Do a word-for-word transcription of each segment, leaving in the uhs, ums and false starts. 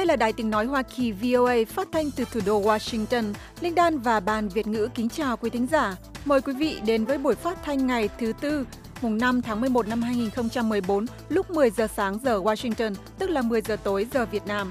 là Đài Tiếng nói Hoa Kỳ vê o a phát thanh từ thủ đô Washington. Linh Đan và Ban Việt ngữ kính chào quý thính giả. Mời quý vị đến với buổi phát thanh ngày thứ Tư, mùng năm tháng mười một năm hai nghìn không trăm mười bốn, lúc mười giờ sáng giờ Washington, tức là mười giờ tối giờ Việt Nam.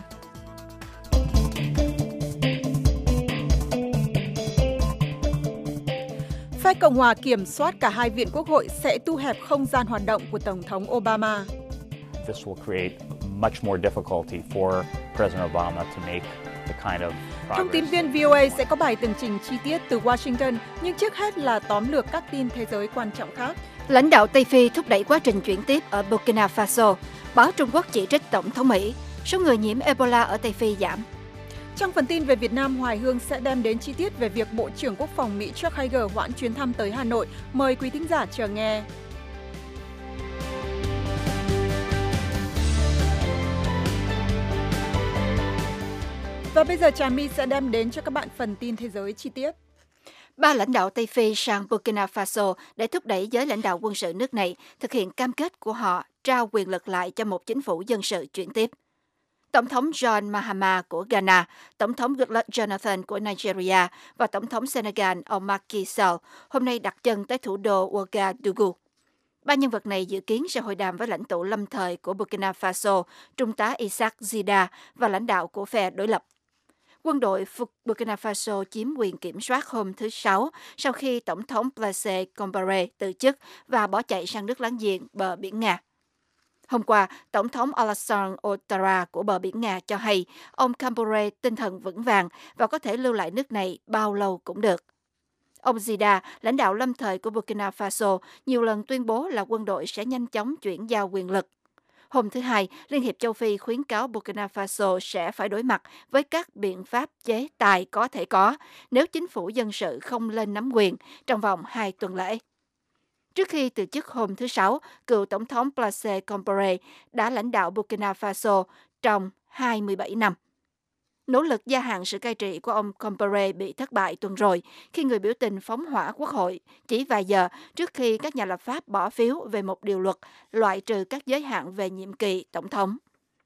Phe Cộng hòa kiểm soát cả hai viện Quốc hội sẽ thu hẹp không gian hoạt động của Tổng thống Obama. This will create much more difficulty for President Obama to make the kind of progress. Thông tin viên vê o a sẽ có bài tường trình chi tiết từ Washington, nhưng trước hết là tóm lược các tin thế giới quan trọng khác. Lãnh đạo Tây Phi thúc đẩy quá trình chuyển tiếp ở Burkina Faso. Báo Trung Quốc chỉ trích Tổng thống Mỹ. Số người nhiễm Ebola ở Tây Phi giảm. Trong phần tin về Việt Nam, Hoài Hương sẽ đem đến chi tiết về việc Bộ trưởng Quốc phòng Mỹ Chuck Hagel hoãn chuyến thăm tới Hà Nội. Mời quý thính giả chờ nghe. Và bây giờ Trà My sẽ đem đến cho các bạn phần tin thế giới chi tiết. Ba lãnh đạo Tây Phi sang Burkina Faso để thúc đẩy giới lãnh đạo quân sự nước này thực hiện cam kết của họ trao quyền lực lại cho một chính phủ dân sự chuyển tiếp. Tổng thống John Mahama của Ghana, Tổng thống Goodluck Jonathan của Nigeria và Tổng thống Senegal ông Macky Sall hôm nay đặt chân tới thủ đô Ouagadougou. Ba nhân vật này dự kiến sẽ hội đàm với lãnh tụ lâm thời của Burkina Faso, Trung tá Isaac Zida và lãnh đạo của phe đối lập. Quân đội Burkina Faso chiếm quyền kiểm soát hôm thứ Sáu sau khi Tổng thống Blaise Compaoré từ chức và bỏ chạy sang nước láng giềng bờ biển Nga. Hôm qua, Tổng thống Alassane Ouattara của bờ biển Nga cho hay ông Compaoré tinh thần vững vàng và có thể lưu lại nước này bao lâu cũng được. Ông Zida, lãnh đạo lâm thời của Burkina Faso, nhiều lần tuyên bố là quân đội sẽ nhanh chóng chuyển giao quyền lực. Hôm thứ Hai, Liên hiệp châu Phi khuyến cáo Burkina Faso sẽ phải đối mặt với các biện pháp chế tài có thể có nếu chính phủ dân sự không lên nắm quyền trong vòng hai tuần lễ. Trước khi từ chức hôm thứ Sáu, cựu Tổng thống Blaise Compaoré đã lãnh đạo Burkina Faso trong hai mươi bảy năm. Nỗ lực gia hạn sự cai trị của ông Compaoré bị thất bại tuần rồi khi người biểu tình phóng hỏa quốc hội chỉ vài giờ trước khi các nhà lập pháp bỏ phiếu về một điều luật loại trừ các giới hạn về nhiệm kỳ tổng thống.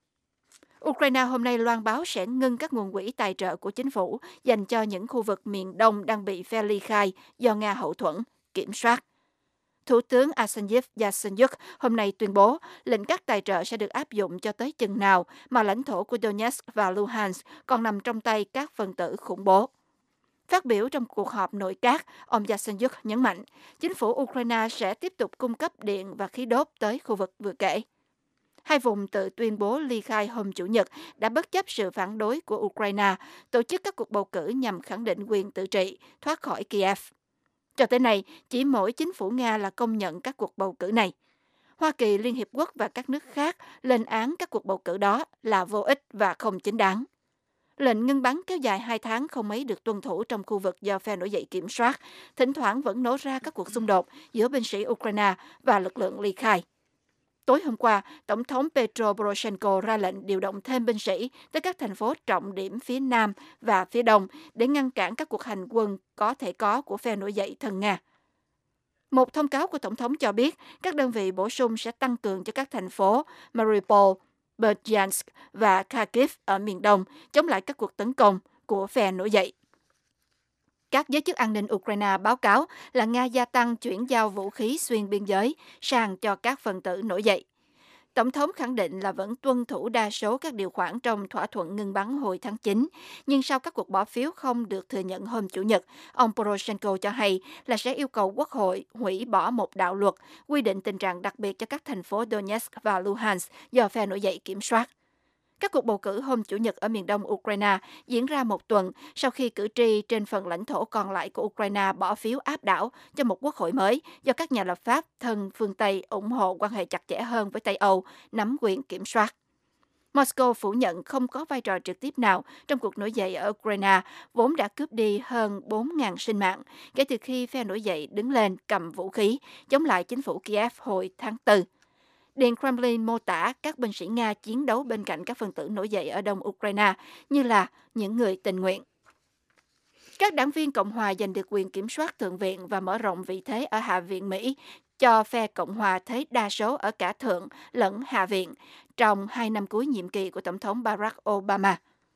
Ukraine hôm nay loan báo sẽ ngưng các nguồn quỹ tài trợ của chính phủ dành cho những khu vực miền Đông đang bị phe ly khai do Nga hậu thuẫn, kiểm soát. Thủ tướng Arsenyev Yatsenyuk hôm nay tuyên bố lệnh cắt tài trợ sẽ được áp dụng cho tới chừng nào mà lãnh thổ của Donetsk và Luhansk còn nằm trong tay các phần tử khủng bố. Phát biểu trong cuộc họp nội các, ông Yatsenyuk nhấn mạnh chính phủ Ukraine sẽ tiếp tục cung cấp điện và khí đốt tới khu vực vừa kể. Hai vùng tự tuyên bố ly khai hôm Chủ nhật đã bất chấp sự phản đối của Ukraine, tổ chức các cuộc bầu cử nhằm khẳng định quyền tự trị, thoát khỏi Kiev. Cho tới nay, chỉ mỗi chính phủ Nga là công nhận các cuộc bầu cử này. Hoa Kỳ, Liên Hiệp Quốc và các nước khác lên án các cuộc bầu cử đó là vô ích và không chính đáng. Lệnh ngưng bắn kéo dài hai tháng không mấy được tuân thủ trong khu vực do phe nổi dậy kiểm soát, thỉnh thoảng vẫn nổ ra các cuộc xung đột giữa binh sĩ Ukraine và lực lượng ly khai. Tối hôm qua, Tổng thống Petro Poroshenko ra lệnh điều động thêm binh sĩ tới các thành phố trọng điểm phía Nam và phía Đông để ngăn cản các cuộc hành quân có thể có của phe nổi dậy thân Nga. Một thông cáo của Tổng thống cho biết các đơn vị bổ sung sẽ tăng cường cho các thành phố Mariupol, Berdyansk và Kharkiv ở miền Đông chống lại các cuộc tấn công của phe nổi dậy. Các giới chức an ninh Ukraine báo cáo là Nga gia tăng chuyển giao vũ khí xuyên biên giới sang cho các phần tử nổi dậy. Tổng thống khẳng định là vẫn tuân thủ đa số các điều khoản trong thỏa thuận ngừng bắn hồi tháng chín, nhưng sau các cuộc bỏ phiếu không được thừa nhận hôm Chủ nhật, ông Poroshenko cho hay là sẽ yêu cầu Quốc hội hủy bỏ một đạo luật quy định tình trạng đặc biệt cho các thành phố Donetsk và Luhansk do phe nổi dậy kiểm soát. Các cuộc bầu cử hôm Chủ nhật ở miền đông Ukraine diễn ra một tuần sau khi cử tri trên phần lãnh thổ còn lại của Ukraine bỏ phiếu áp đảo cho một quốc hội mới do các nhà lập pháp thân phương Tây ủng hộ quan hệ chặt chẽ hơn với Tây Âu nắm quyền kiểm soát. Moscow phủ nhận không có vai trò trực tiếp nào trong cuộc nổi dậy ở Ukraine, vốn đã cướp đi hơn bốn nghìn sinh mạng kể từ khi phe nổi dậy đứng lên cầm vũ khí chống lại chính phủ Kiev hồi tháng tư. Điện Kremlin mô tả các binh sĩ Nga chiến đấu bên cạnh các phần tử nổi dậy ở đông Ukraine như là những người tình nguyện. Các đảng viên Cộng hòa giành được quyền kiểm soát Thượng viện và mở rộng vị thế ở Hạ viện Mỹ cho phe Cộng hòa thấy đa số ở cả Thượng lẫn Hạ viện trong hai năm cuối nhiệm kỳ của Tổng thống Barack Obama.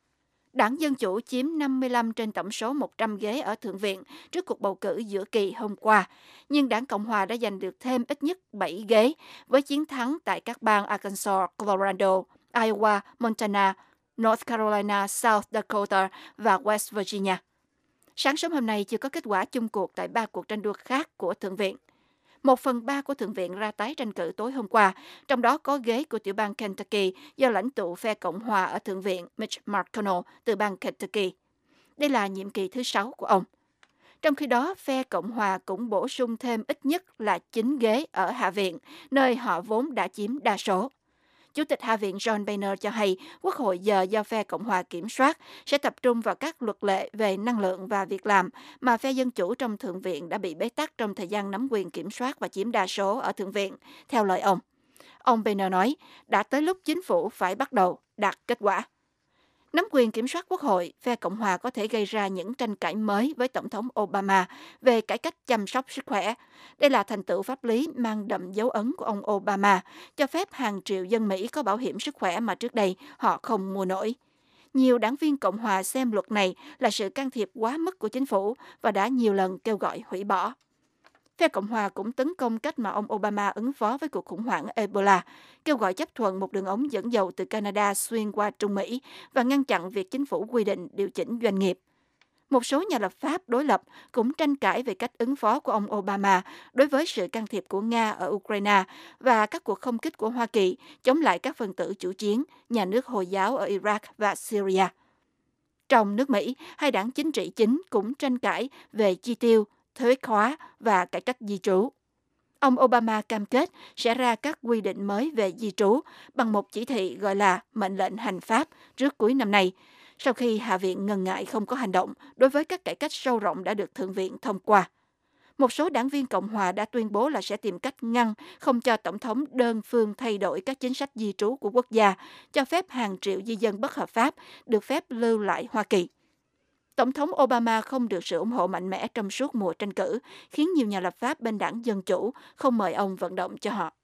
Đảng Dân Chủ chiếm năm mươi lăm trên tổng số một trăm ghế ở Thượng viện trước cuộc bầu cử giữa kỳ hôm qua, nhưng Đảng Cộng hòa đã giành được thêm ít nhất bảy ghế với chiến thắng tại các bang Arkansas, Colorado, Iowa, Montana, North Carolina, South Dakota và West Virginia. Sáng sớm hôm nay chưa có kết quả chung cuộc tại ba cuộc tranh đua khác của Thượng viện. Một phần ba của Thượng viện ra tái tranh cử tối hôm qua, trong đó có ghế của tiểu bang Kentucky do lãnh tụ phe Cộng hòa ở Thượng viện Mitch McConnell từ bang Kentucky. Đây là nhiệm kỳ thứ sáu của ông. Trong khi đó, phe Cộng hòa cũng bổ sung thêm ít nhất là chín ghế ở Hạ viện, nơi họ vốn đã chiếm đa số. Chủ tịch Hạ viện John Boehner cho hay Quốc hội giờ do phe Cộng hòa kiểm soát sẽ tập trung vào các luật lệ về năng lượng và việc làm mà phe Dân Chủ trong Thượng viện đã bị bế tắc trong thời gian nắm quyền kiểm soát và chiếm đa số ở Thượng viện, theo lời ông. Ông Boehner nói, đã tới lúc chính phủ phải bắt đầu đạt kết quả. Nắm quyền kiểm soát Quốc hội, phe Cộng hòa có thể gây ra những tranh cãi mới với Tổng thống Obama về cải cách chăm sóc sức khỏe. Đây là thành tựu pháp lý mang đậm dấu ấn của ông Obama, cho phép hàng triệu dân Mỹ có bảo hiểm sức khỏe mà trước đây họ không mua nổi. Nhiều đảng viên Cộng hòa xem luật này là sự can thiệp quá mức của chính phủ và đã nhiều lần kêu gọi hủy bỏ. Phe Cộng hòa cũng tấn công cách mà ông Obama ứng phó với cuộc khủng hoảng Ebola, kêu gọi chấp thuận một đường ống dẫn dầu từ Canada xuyên qua Trung Mỹ và ngăn chặn việc chính phủ quy định điều chỉnh doanh nghiệp. Một số nhà lập pháp đối lập cũng tranh cãi về cách ứng phó của ông Obama đối với sự can thiệp của Nga ở Ukraine và các cuộc không kích của Hoa Kỳ chống lại các phần tử chủ chiến, nhà nước Hồi giáo ở Iraq và Syria. Trong nước Mỹ, hai đảng chính trị chính cũng tranh cãi về chi tiêu, thuế khóa và cải cách di trú. Ông Obama cam kết sẽ ra các quy định mới về di trú bằng một chỉ thị gọi là mệnh lệnh hành pháp trước cuối năm nay, sau khi Hạ viện ngần ngại không có hành động đối với các cải cách sâu rộng đã được Thượng viện thông qua. Một số đảng viên Cộng hòa đã tuyên bố là sẽ tìm cách ngăn không cho Tổng thống đơn phương thay đổi các chính sách di trú của quốc gia, cho phép hàng triệu di dân bất hợp pháp được phép lưu lại Hoa Kỳ. Tổng thống Obama không được sự ủng hộ mạnh mẽ trong suốt mùa tranh cử, khiến nhiều nhà lập pháp bên đảng Dân Chủ không mời ông vận động cho họ.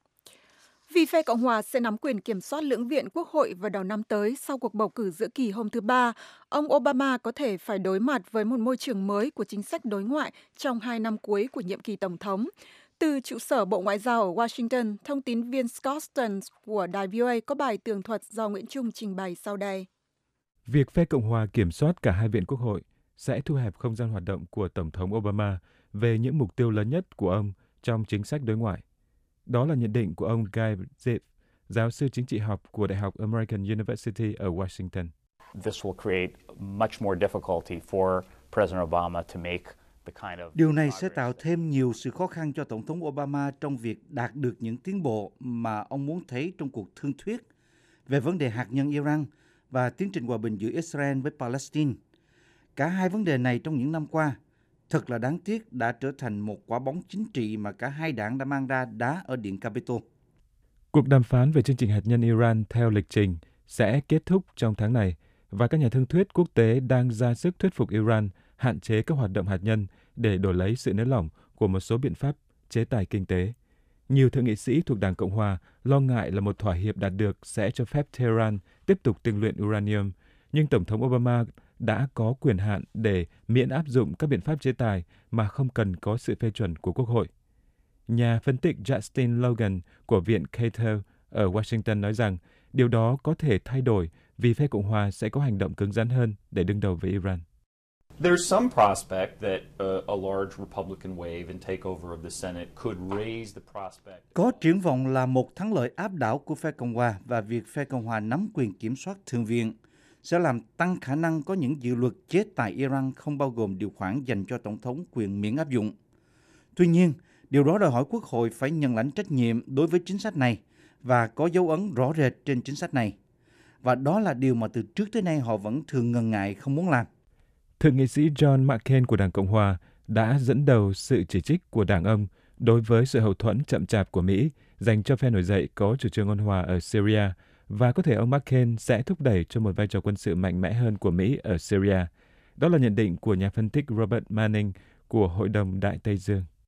Vì phe Cộng hòa sẽ nắm quyền kiểm soát lưỡng viện Quốc hội vào đầu năm tới sau cuộc bầu cử giữa kỳ hôm thứ Ba, ông Obama có thể phải đối mặt với một môi trường mới của chính sách đối ngoại trong hai năm cuối của nhiệm kỳ Tổng thống. Từ trụ sở Bộ Ngoại giao ở Washington, thông tín viên Scott Stearns của đài vê o a có bài tường thuật do Nguyễn Trung trình bày sau đây. Việc phe Cộng hòa kiểm soát cả hai viện Quốc hội sẽ thu hẹp không gian hoạt động của Tổng thống Obama về những mục tiêu lớn nhất của ông trong chính sách đối ngoại. Đó là nhận định của ông Guy Ziff, giáo sư chính trị học của Đại học American University ở Washington. This will create much more difficulty for President Obama to make the kind of Điều này sẽ tạo thêm nhiều sự khó khăn cho Tổng thống Obama trong việc đạt được những tiến bộ mà ông muốn thấy trong cuộc thương thuyết về vấn đề hạt nhân Iran và tiến trình hòa bình giữa Israel với Palestine. Cả hai vấn đề này trong những năm qua, thật là đáng tiếc đã trở thành một quả bóng chính trị mà cả hai đảng đã mang ra đá ở Điện Capitol. Cuộc đàm phán về chương trình hạt nhân Iran theo lịch trình sẽ kết thúc trong tháng này và các nhà thương thuyết quốc tế đang ra sức thuyết phục Iran hạn chế các hoạt động hạt nhân để đổi lấy sự nới lỏng của một số biện pháp chế tài kinh tế. Nhiều thượng nghị sĩ thuộc Đảng Cộng hòa lo ngại là một thỏa hiệp đạt được sẽ cho phép Tehran tiếp tục tinh luyện uranium, nhưng Tổng thống Obama đã có quyền hạn để miễn áp dụng các biện pháp chế tài mà không cần có sự phê chuẩn của Quốc hội. Nhà phân tích Justin Logan của Viện Cato ở Washington nói rằng điều đó có thể thay đổi vì phe Cộng hòa sẽ có hành động cứng rắn hơn để đương đầu với Iran. There's some prospect that uh, a large Republican wave and takeover of the Senate could raise the prospect. Có triển vọng là một thắng lợi áp đảo của phe Cộng hòa và việc phe Cộng hòa nắm quyền kiểm soát Thượng viện sẽ làm tăng khả năng có những dự luật chế tài Iran không bao gồm điều khoản dành cho Tổng thống quyền miễn áp dụng. Tuy nhiên, điều đó đòi hỏi Quốc hội phải nhận lãnh trách nhiệm đối với chính sách này và có dấu ấn rõ rệt trên chính sách này. Và đó là điều mà từ trước tới nay họ vẫn thường ngần ngại không muốn làm. Thượng nghị sĩ John McCain của Đảng Cộng hòa đã dẫn đầu sự chỉ trích của đảng ông đối với sự hậu thuẫn chậm chạp của Mỹ dành cho phe nổi dậy có chủ trương ôn hòa ở Syria, và có thể ông McCain sẽ thúc đẩy cho một vai trò quân sự mạnh mẽ hơn của Mỹ ở Syria. Đó là nhận định của nhà phân tích Robert Manning của Hội đồng Đại Tây Dương.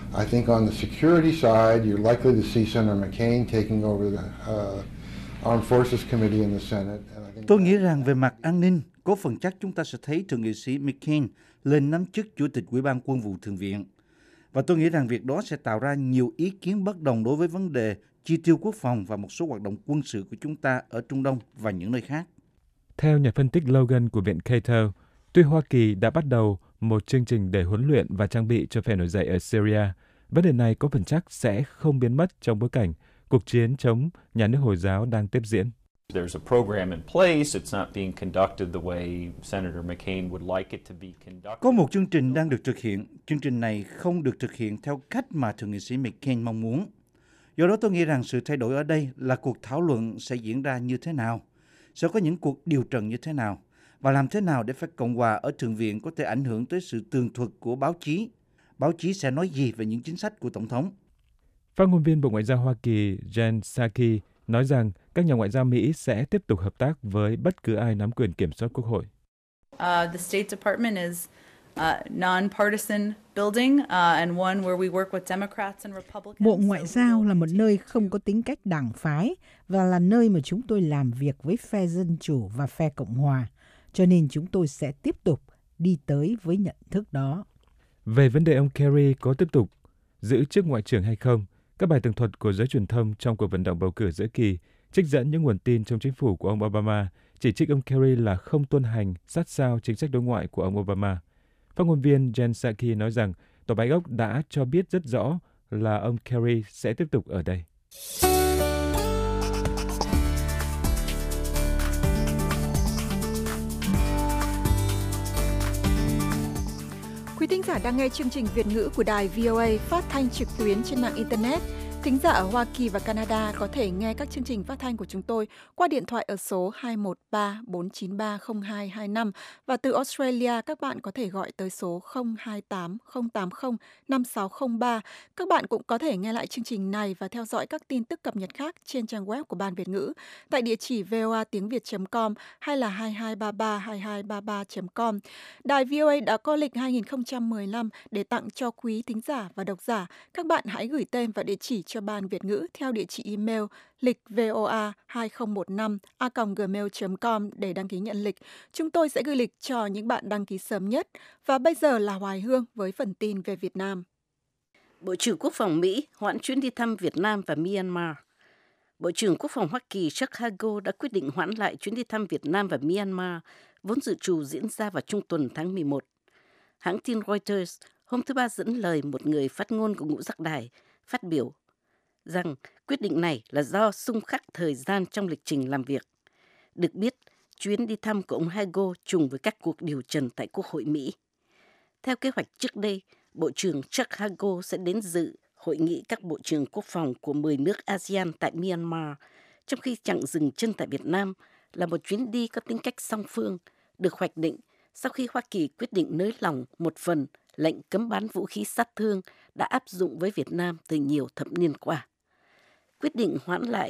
I think on the security side, you're likely to see Senator McCain taking over the uh, Armed Forces Committee in the Senate. And I think Tôi nghĩ rằng về mặt an ninh, có phần chắc chúng ta sẽ thấy Thượng nghị sĩ McCain lên nắm chức Chủ tịch Ủy ban Quân vụ Thượng viện. Và tôi nghĩ rằng việc đó sẽ tạo ra nhiều ý kiến bất đồng đối với vấn đề chi tiêu quốc phòng và một số hoạt động quân sự của chúng ta ở Trung Đông và những nơi khác. Theo nhà phân tích Logan của Viện Cato, tuy Hoa Kỳ đã bắt đầu một chương trình để huấn luyện và trang bị cho phe nổi dậy ở Syria, vấn đề này có phần chắc sẽ không biến mất trong bối cảnh cuộc chiến chống nhà nước Hồi giáo đang tiếp diễn. There's a program in place. It's not being conducted the way Senator McCain would like it to be conducted. Có một chương trình đang được thực hiện. Chương trình này không được thực hiện theo cách mà Thượng nghị sĩ McCain mong muốn. Do đó tôi nghĩ rằng sự thay đổi ở đây là cuộc thảo luận sẽ diễn ra như thế nào, sẽ có những cuộc điều trần như thế nào, và làm thế nào để phe Cộng hòa ở Thượng viện có thể ảnh hưởng tới sự tường thuật của báo chí. Báo chí sẽ nói gì về những chính sách của Tổng thống? Phát ngôn viên Bộ Ngoại giao Hoa Kỳ Jen Psaki nói rằng các nhà ngoại giao Mỹ sẽ tiếp tục hợp tác với bất cứ ai nắm quyền kiểm soát Quốc hội. Uh, the State Department is a non-partisan building uh, and one where we work with Democrats and Republicans. Bộ Ngoại giao là một nơi không có tính cách đảng phái và là nơi mà chúng tôi làm việc với phe Dân Chủ và phe Cộng Hòa. Cho nên chúng tôi sẽ tiếp tục đi tới với nhận thức đó. Về vấn đề ông Kerry có tiếp tục giữ chức Ngoại trưởng hay không, các bài tường thuật của giới truyền thông trong cuộc vận động bầu cử giữa kỳ trích dẫn những nguồn tin trong chính phủ của ông Obama chỉ trích ông Kerry là không tuân hành sát sao chính sách đối ngoại của ông Obama. Phát ngôn viên Jen Psaki nói rằng Tòa Bạch Ốc đã cho biết rất rõ là ông Kerry sẽ tiếp tục ở đây. Quý thính giả đang nghe chương trình Việt ngữ của đài vê o a phát thanh trực tuyến trên mạng Internet. Thính giả ở Hoa Kỳ và Canada có thể nghe các chương trình phát thanh của chúng tôi qua điện thoại ở số hai một ba bốn chín ba không hai hai năm và từ Australia các bạn có thể gọi tới số không hai tám không tám không năm sáu không ba. Các bạn cũng có thể nghe lại chương trình này và theo dõi các tin tức cập nhật khác trên trang web của Ban Việt ngữ tại địa chỉ voa tiếng việt chấm com hay là hai hai ba ba hai hai ba ba chấm com. Đài vê o a đã có lịch hai nghìn không trăm mười lăm để tặng cho quý thính giả và độc giả. Các bạn hãy gửi tên và địa chỉ cho Ban Việt ngữ theo địa chỉ email lịch voa hai không một năm a còng gmail chấm com để đăng ký nhận lịch. Chúng tôi sẽ gửi lịch cho những bạn đăng ký sớm nhất. Và bây giờ là Hoài Hương với phần tin về Việt Nam. Bộ trưởng Quốc phòng Mỹ hoãn chuyến đi thăm Việt Nam và Myanmar. Bộ trưởng Quốc phòng Hoa Kỳ Chuck Hagel đã quyết định hoãn lại chuyến đi thăm Việt Nam và Myanmar, vốn dự trù diễn ra vào trung tuần tháng mười một. Hãng tin Reuters hôm thứ Ba dẫn lời một người phát ngôn của Ngũ Giác Đài phát biểu rằng quyết định này là do xung khắc thời gian trong lịch trình làm việc. Được biết, chuyến đi thăm của ông Hagel trùng với các cuộc điều trần tại Quốc hội Mỹ. Theo kế hoạch trước đây, Bộ trưởng Chuck Hagel sẽ đến dự hội nghị các bộ trưởng quốc phòng của mười nước a sê an tại Myanmar, trong khi chặng dừng chân tại Việt Nam là một chuyến đi có tính cách song phương, được hoạch định sau khi Hoa Kỳ quyết định nới lỏng một phần lệnh cấm bán vũ khí sát thương đã áp dụng với Việt Nam từ nhiều thập niên qua. Quyết định hoãn lại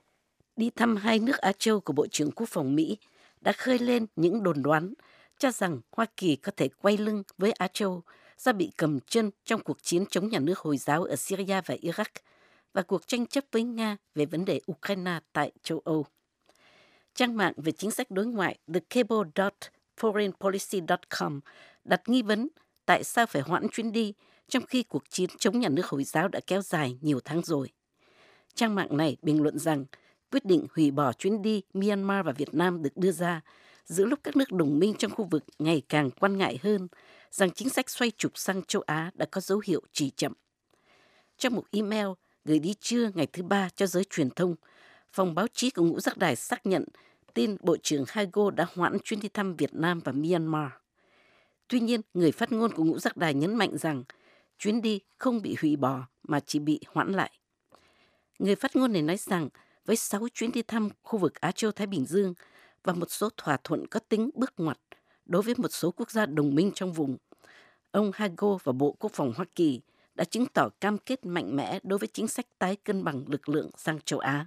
đi thăm hai nước Á Châu của Bộ trưởng Quốc phòng Mỹ đã khơi lên những đồn đoán cho rằng Hoa Kỳ có thể quay lưng với Á Châu do bị cầm chân trong cuộc chiến chống nhà nước Hồi giáo ở Syria và Iraq và cuộc tranh chấp với Nga về vấn đề Ukraine tại châu Âu. Trang mạng về chính sách đối ngoại the cable dot foreign policy dot com đặt nghi vấn tại sao phải hoãn chuyến đi trong khi cuộc chiến chống nhà nước Hồi giáo đã kéo dài nhiều tháng rồi. Trang mạng này bình luận rằng quyết định hủy bỏ chuyến đi Myanmar và Việt Nam được đưa ra giữa lúc các nước đồng minh trong khu vực ngày càng quan ngại hơn rằng chính sách xoay trục sang châu Á đã có dấu hiệu trì chậm. Trong một email gửi đi trưa ngày thứ Ba cho giới truyền thông, phòng báo chí của Ngũ Giác Đài xác nhận tin Bộ trưởng Hagel đã hoãn chuyến đi thăm Việt Nam và Myanmar. Tuy nhiên, người phát ngôn của Ngũ Giác Đài nhấn mạnh rằng chuyến đi không bị hủy bỏ mà chỉ bị hoãn lại. Người phát ngôn này nói rằng với sáu chuyến đi thăm khu vực Á Châu Thái Bình Dương và một số thỏa thuận có tính bước ngoặt đối với một số quốc gia đồng minh trong vùng, ông Hagel và Bộ Quốc phòng Hoa Kỳ đã chứng tỏ cam kết mạnh mẽ đối với chính sách tái cân bằng lực lượng sang châu Á.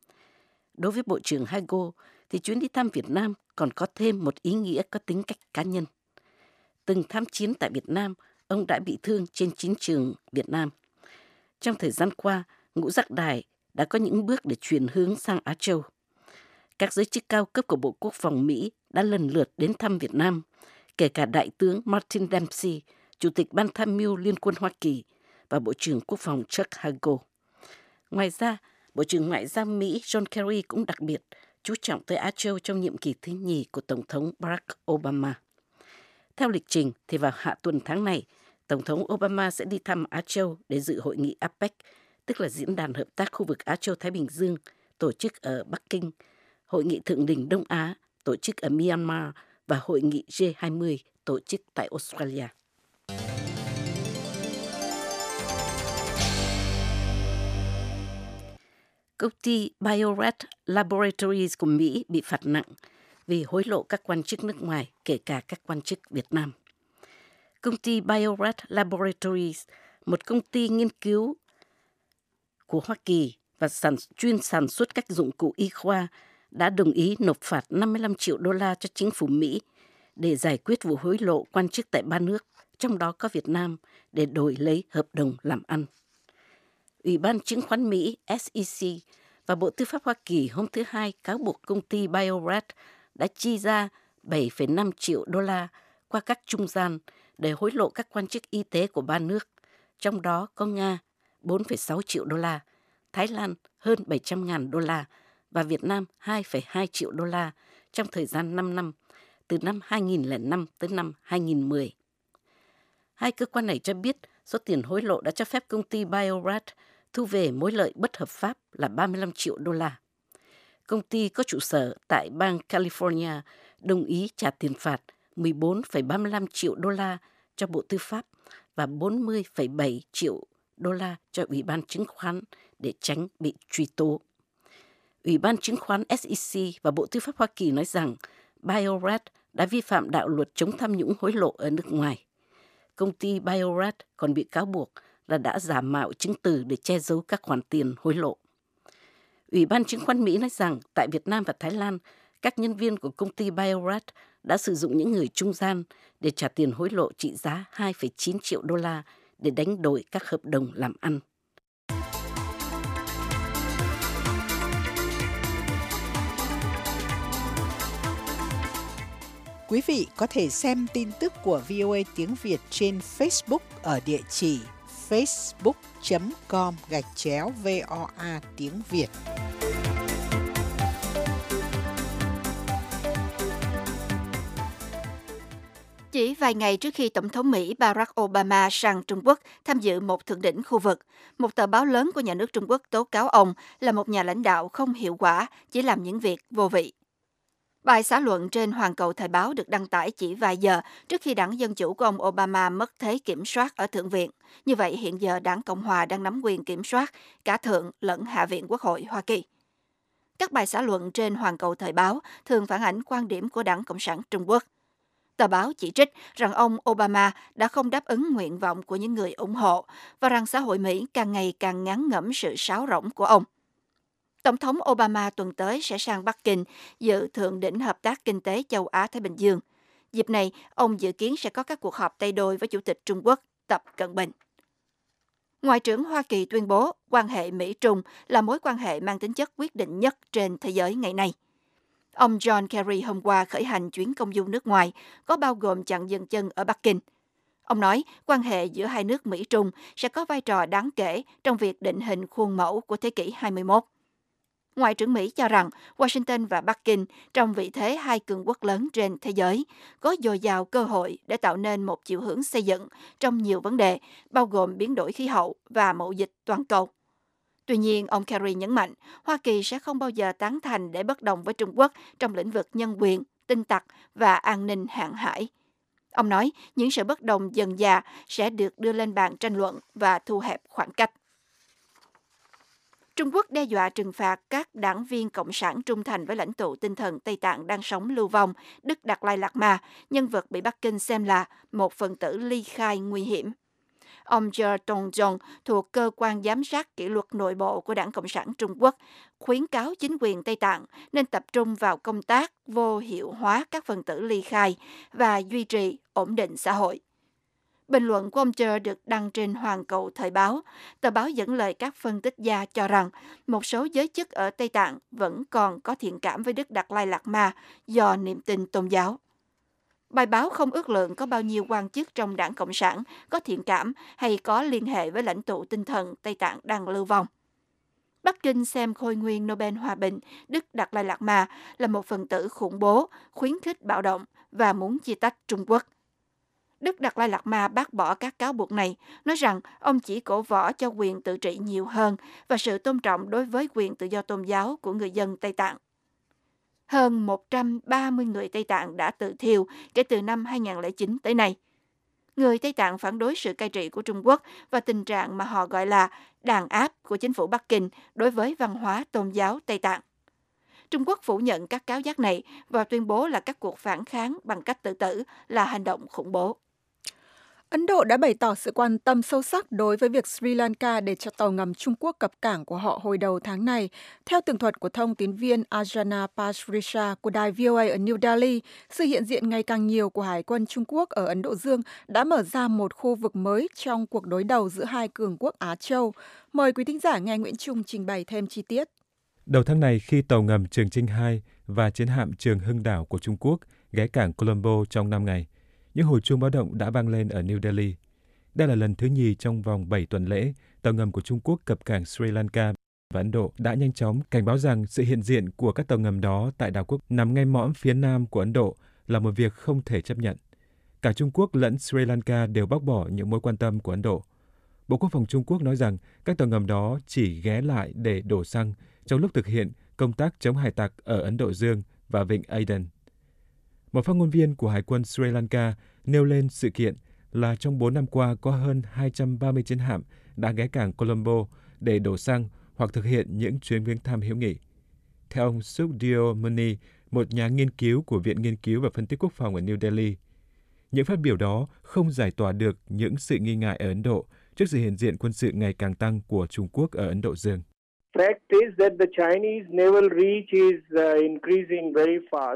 Đối với Bộ trưởng Hagel thì chuyến đi thăm Việt Nam còn có thêm một ý nghĩa có tính cách cá nhân. Từng tham chiến tại Việt Nam, ông đã bị thương trên chiến trường Việt Nam. Trong thời gian qua, ngũ giác đài đã có những bước để chuyển hướng sang Á Châu. Các giới chức cao cấp của Bộ Quốc phòng Mỹ đã lần lượt đến thăm Việt Nam, kể cả Đại tướng Martin Dempsey, Chủ tịch Ban tham mưu Liên quân Hoa Kỳ và Bộ trưởng Quốc phòng Chuck Hagel. Ngoài ra, Bộ trưởng Ngoại giao Mỹ John Kerry cũng đặc biệt chú trọng tới Á Châu trong nhiệm kỳ thứ nhì của Tổng thống Barack Obama. Theo lịch trình thì vào hạ tuần tháng này, Tổng thống Obama sẽ đi thăm Á Châu để dự hội nghị a pếch, tức là Diễn đàn Hợp tác khu vực Á Châu-Thái Bình Dương, tổ chức ở Bắc Kinh, Hội nghị Thượng đỉnh Đông Á, tổ chức ở Myanmar và Hội nghị G hai mươi, tổ chức tại Australia. Công ty Bio-Rad Laboratories của Mỹ bị phạt nặng vì hối lộ các quan chức nước ngoài, kể cả các quan chức Việt Nam. Công ty Bio-Rad Laboratories, một công ty nghiên cứu của Hoa Kỳ và sản, chuyên sản xuất các dụng cụ y khoa, đã đồng ý nộp phạt năm mươi lăm triệu đô la cho chính phủ Mỹ để giải quyết vụ hối lộ quan chức tại ba nước, trong đó có Việt Nam, để đổi lấy hợp đồng làm ăn. Ủy ban Chứng khoán Mỹ S E C và Bộ Tư pháp Hoa Kỳ hôm thứ Hai cáo buộc công ty Bio-Rad đã chi ra bảy phẩy năm triệu đô la qua các trung gian để hối lộ các quan chức y tế của ba nước, trong đó có Nga bốn phẩy sáu triệu đô la, Thái Lan hơn bảy trăm ngàn đô la và Việt Nam hai phẩy hai triệu đô la trong thời gian năm năm, từ năm hai nghìn lẻ năm tới năm hai nghìn mười. Hai cơ quan này cho biết số tiền hối lộ đã cho phép công ty Bio-Rad thu về mối lợi bất hợp pháp là ba mươi lăm triệu đô la. Công ty có trụ sở tại bang California đồng ý trả tiền phạt mười bốn phẩy ba mươi lăm triệu đô la cho Bộ Tư pháp và bốn mươi phẩy bảy triệu đô la cho Ủy ban Chứng khoán để tránh bị truy tố. Ủy ban Chứng khoán S E C và Bộ Tư pháp Hoa Kỳ nói rằng Bio-Rad đã vi phạm đạo luật chống tham nhũng hối lộ ở nước ngoài. Công ty Bio-Rad còn bị cáo buộc là đã giả mạo chứng từ để che giấu các khoản tiền hối lộ. Ủy ban Chứng khoán Mỹ nói rằng tại Việt Nam và Thái Lan, các nhân viên của công ty Bio-Rad đã sử dụng những người trung gian để trả tiền hối lộ trị giá hai phẩy chín triệu đô la để đánh đổi các hợp đồng làm ăn. Quý vị có thể xem tin tức của vê o a tiếng Việt trên Facebook ở địa chỉ facebook chấm com gạch chéo voa tiếng Việt. Chỉ vài ngày trước khi Tổng thống Mỹ Barack Obama sang Trung Quốc tham dự một thượng đỉnh khu vực, một tờ báo lớn của nhà nước Trung Quốc tố cáo ông là một nhà lãnh đạo không hiệu quả, chỉ làm những việc vô vị. Bài xã luận trên Hoàn Cầu Thời báo được đăng tải chỉ vài giờ trước khi đảng Dân Chủ của ông Obama mất thế kiểm soát ở Thượng viện. Như vậy, hiện giờ đảng Cộng Hòa đang nắm quyền kiểm soát cả Thượng lẫn Hạ viện Quốc hội Hoa Kỳ. Các bài xã luận trên Hoàn Cầu Thời báo thường phản ánh quan điểm của đảng Cộng sản Trung Quốc. Tờ báo chỉ trích rằng ông Obama đã không đáp ứng nguyện vọng của những người ủng hộ và rằng xã hội Mỹ càng ngày càng ngán ngẩm sự sáo rỗng của ông. Tổng thống Obama tuần tới sẽ sang Bắc Kinh dự thượng đỉnh hợp tác kinh tế châu Á-Thái Bình Dương. Dịp này, ông dự kiến sẽ có các cuộc họp tay đôi với Chủ tịch Trung Quốc Tập Cận Bình. Ngoại trưởng Hoa Kỳ tuyên bố quan hệ Mỹ-Trung là mối quan hệ mang tính chất quyết định nhất trên thế giới ngày nay. Ông John Kerry hôm qua khởi hành chuyến công du nước ngoài, có bao gồm chặng dừng chân ở Bắc Kinh. Ông nói quan hệ giữa hai nước Mỹ-Trung sẽ có vai trò đáng kể trong việc định hình khuôn mẫu của thế kỷ hai mươi mốt. Ngoại trưởng Mỹ cho rằng Washington và Bắc Kinh, trong vị thế hai cường quốc lớn trên thế giới, có dồi dào cơ hội để tạo nên một chiều hướng xây dựng trong nhiều vấn đề, bao gồm biến đổi khí hậu và mậu dịch toàn cầu. Tuy nhiên, ông Kerry nhấn mạnh, Hoa Kỳ sẽ không bao giờ tán thành để bất đồng với Trung Quốc trong lĩnh vực nhân quyền, tin tặc và an ninh hàng hải. Ông nói những sự bất đồng dần dà sẽ được đưa lên bàn tranh luận và thu hẹp khoảng cách. Trung Quốc đe dọa trừng phạt các đảng viên Cộng sản trung thành với lãnh tụ tinh thần Tây Tạng đang sống lưu vong, Đức Đạt Lai Lạt Ma, nhân vật bị Bắc Kinh xem là một phần tử ly khai nguy hiểm. Ông Zhe Dongjong thuộc cơ quan giám sát kỷ luật nội bộ của Đảng Cộng sản Trung Quốc khuyến cáo chính quyền Tây Tạng nên tập trung vào công tác vô hiệu hóa các phần tử ly khai và duy trì ổn định xã hội. Bình luận của ông Trơ được đăng trên Hoàn Cầu Thời báo. Tờ báo dẫn lời các phân tích gia cho rằng một số giới chức ở Tây Tạng vẫn còn có thiện cảm với Đức Đạt Lai Lạt Ma do niềm tin tôn giáo. Bài báo không ước lượng có bao nhiêu quan chức trong Đảng Cộng sản có thiện cảm hay có liên hệ với lãnh tụ tinh thần Tây Tạng đang lưu vong. Bắc Kinh xem khôi nguyên Nobel Hòa bình Đức Đạt Lai Lạt Ma là một phần tử khủng bố, khuyến khích bạo động và muốn chia tách Trung Quốc. Đức Đạt Lai Lạt Ma bác bỏ các cáo buộc này, nói rằng ông chỉ cổ võ cho quyền tự trị nhiều hơn và sự tôn trọng đối với quyền tự do tôn giáo của người dân Tây Tạng. Hơn một trăm ba mươi người Tây Tạng đã tự thiêu kể từ năm hai không không chín tới nay. Người Tây Tạng phản đối sự cai trị của Trung Quốc và tình trạng mà họ gọi là đàn áp của chính phủ Bắc Kinh đối với văn hóa tôn giáo Tây Tạng. Trung Quốc phủ nhận các cáo giác này và tuyên bố là các cuộc phản kháng bằng cách tự tử là hành động khủng bố. Ấn Độ đã bày tỏ sự quan tâm sâu sắc đối với việc Sri Lanka để cho tàu ngầm Trung Quốc cập cảng của họ hồi đầu tháng này. Theo tường thuật của thông tín viên Ajana Pasricha của đài vê o a ở New Delhi, sự hiện diện ngày càng nhiều của Hải quân Trung Quốc ở Ấn Độ Dương đã mở ra một khu vực mới trong cuộc đối đầu giữa hai cường quốc Á Châu. Mời quý thính giả nghe Nguyễn Trung trình bày thêm chi tiết. Đầu tháng này, khi tàu ngầm Trường Chinh hai và chiến hạm Trường Hưng Đảo của Trung Quốc ghé cảng Colombo trong năm ngày, những hồi chuông báo động đã vang lên ở New Delhi. Đây là lần thứ nhì trong vòng bảy tuần lễ, tàu ngầm của Trung Quốc cập cảng Sri Lanka và Ấn Độ đã nhanh chóng cảnh báo rằng sự hiện diện của các tàu ngầm đó tại đảo quốc nằm ngay mõm phía nam của Ấn Độ là một việc không thể chấp nhận. Cả Trung Quốc lẫn Sri Lanka đều bác bỏ những mối quan tâm của Ấn Độ. Bộ Quốc phòng Trung Quốc nói rằng các tàu ngầm đó chỉ ghé lại để đổ xăng trong lúc thực hiện công tác chống hải tặc ở Ấn Độ Dương và Vịnh Aden. Một phát ngôn viên của Hải quân Sri Lanka nêu lên sự kiện là trong bốn năm qua có hơn hai trăm ba mươi chiến hạm đã ghé cảng Colombo để đổ xăng hoặc thực hiện những chuyến viếng thăm hữu nghị. Theo ông Sukhdev Muni, một nhà nghiên cứu của Viện Nghiên cứu và Phân tích Quốc phòng ở New Delhi, những phát biểu đó không giải tỏa được những sự nghi ngại ở Ấn Độ trước sự hiện diện quân sự ngày càng tăng của Trung Quốc ở Ấn Độ Dương. Fact is that the Chinese naval reach is uh, increasing very fast.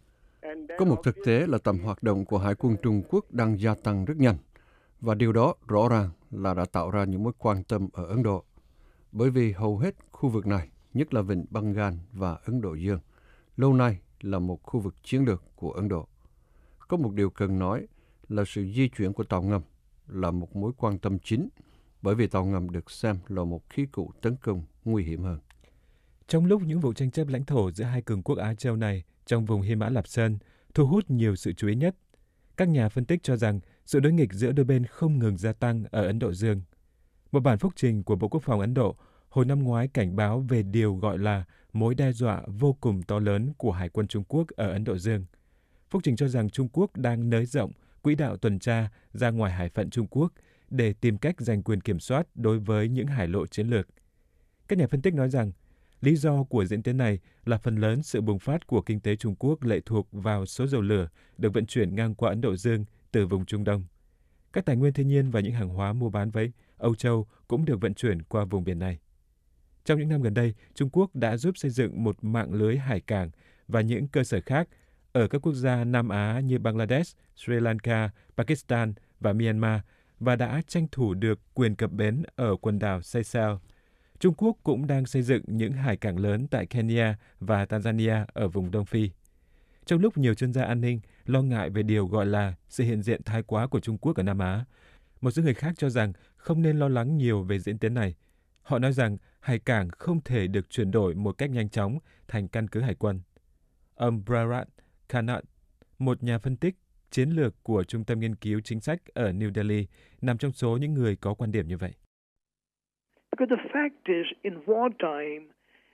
Có một thực tế là tầm hoạt động của Hải quân Trung Quốc đang gia tăng rất nhanh, và điều đó rõ ràng là đã tạo ra những mối quan tâm ở Ấn Độ. Bởi vì hầu hết khu vực này, nhất là vịnh Bengal và Ấn Độ Dương, lâu nay là một khu vực chiến lược của Ấn Độ. Có một điều cần nói là sự di chuyển của tàu ngầm là một mối quan tâm chính, bởi vì tàu ngầm được xem là một khí cụ tấn công nguy hiểm hơn. Trong lúc những vụ tranh chấp lãnh thổ giữa hai cường quốc Á Châu này trong vùng Hy Mã Lạp Sơn thu hút nhiều sự chú ý nhất, các nhà phân tích cho rằng sự đối nghịch giữa đôi bên không ngừng gia tăng ở Ấn Độ Dương. Một bản phúc trình của Bộ Quốc phòng Ấn Độ hồi năm ngoái cảnh báo về điều gọi là mối đe dọa vô cùng to lớn của Hải quân Trung Quốc ở Ấn Độ Dương. Phúc trình cho rằng Trung Quốc đang nới rộng quỹ đạo tuần tra ra ngoài hải phận Trung Quốc để tìm cách giành quyền kiểm soát đối với những hải lộ chiến lược. Các nhà phân tích nói rằng lý do của diễn tiến này là phần lớn sự bùng phát của kinh tế Trung Quốc lệ thuộc vào số dầu lửa được vận chuyển ngang qua Ấn Độ Dương từ vùng Trung Đông. Các tài nguyên thiên nhiên và những hàng hóa mua bán với Âu Châu cũng được vận chuyển qua vùng biển này. Trong những năm gần đây, Trung Quốc đã giúp xây dựng một mạng lưới hải cảng và những cơ sở khác ở các quốc gia Nam Á như Bangladesh, Sri Lanka, Pakistan và Myanmar và đã tranh thủ được quyền cập bến ở quần đảo Seychelles. Trung Quốc cũng đang xây dựng những hải cảng lớn tại Kenya và Tanzania ở vùng Đông Phi. Trong lúc nhiều chuyên gia an ninh lo ngại về điều gọi là sự hiện diện thái quá của Trung Quốc ở Nam Á, một số người khác cho rằng không nên lo lắng nhiều về diễn tiến này. Họ nói rằng hải cảng không thể được chuyển đổi một cách nhanh chóng thành căn cứ hải quân. Ông Bharat Kanat, một nhà phân tích chiến lược của Trung tâm Nghiên cứu Chính sách ở New Delhi, nằm trong số những người có quan điểm như vậy. Because the fact is, in wartime,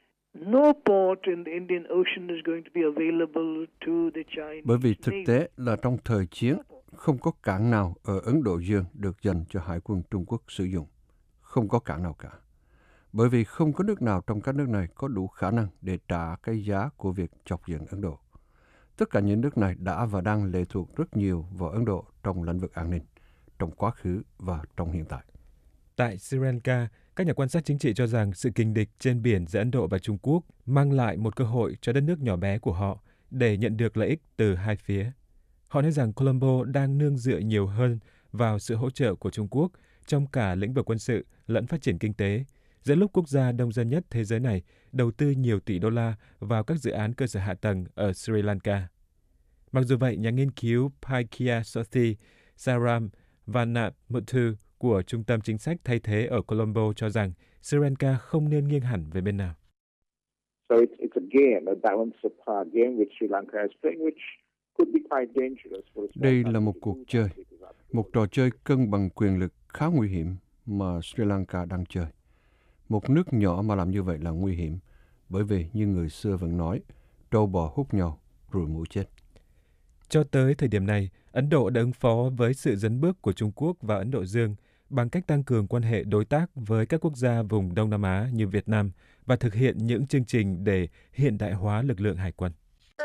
no port in the Indian Ocean is going to be available to the Chinese. Bởi vì thực tế là trong thời chiến, không có cảng nào ở Ấn Độ Dương được dành cho Hải quân Trung Quốc sử dụng. Không có cảng nào cả. Bởi vì không có nước nào trong các nước này có đủ khả năng để trả cái giá của việc chọc giận Ấn Độ. Tất cả những nước này đã và đang lệ thuộc rất nhiều vào Ấn Độ trong lĩnh vực an ninh, trong quá khứ và trong hiện tại. Tại Sri Lanka, các nhà quan sát chính trị cho rằng sự kình địch trên biển giữa Ấn Độ và Trung Quốc mang lại một cơ hội cho đất nước nhỏ bé của họ để nhận được lợi ích từ hai phía. Họ nói rằng Colombo đang nương dựa nhiều hơn vào sự hỗ trợ của Trung Quốc trong cả lĩnh vực quân sự lẫn phát triển kinh tế, giữa lúc quốc gia đông dân nhất thế giới này đầu tư nhiều tỷ đô la vào các dự án cơ sở hạ tầng ở Sri Lanka. Mặc dù vậy, nhà nghiên cứu Paikya Sothi Saram Vanamuthu của Trung tâm Chính sách Thay thế ở Colombo cho rằng Sri Lanka không nên nghiêng hẳn về bên nào. So it's, it's again a balance of power game which Sri Lanka is playing, which could be quite dangerous for a small Đây là một cuộc chơi, một trò chơi cân bằng quyền lực khá nguy hiểm mà Sri Lanka đang chơi. Một nước nhỏ mà làm như vậy là nguy hiểm, bởi vì như người xưa vẫn nói, trâu bò hút nhau, rồi mũi chết. Cho tới thời điểm này, Ấn Độ đã ứng phó với sự dấn bước của Trung Quốc và Ấn Độ Dương bằng cách tăng cường quan hệ đối tác với các quốc gia vùng Đông Nam Á như Việt Nam và thực hiện những chương trình để hiện đại hóa lực lượng hải quân.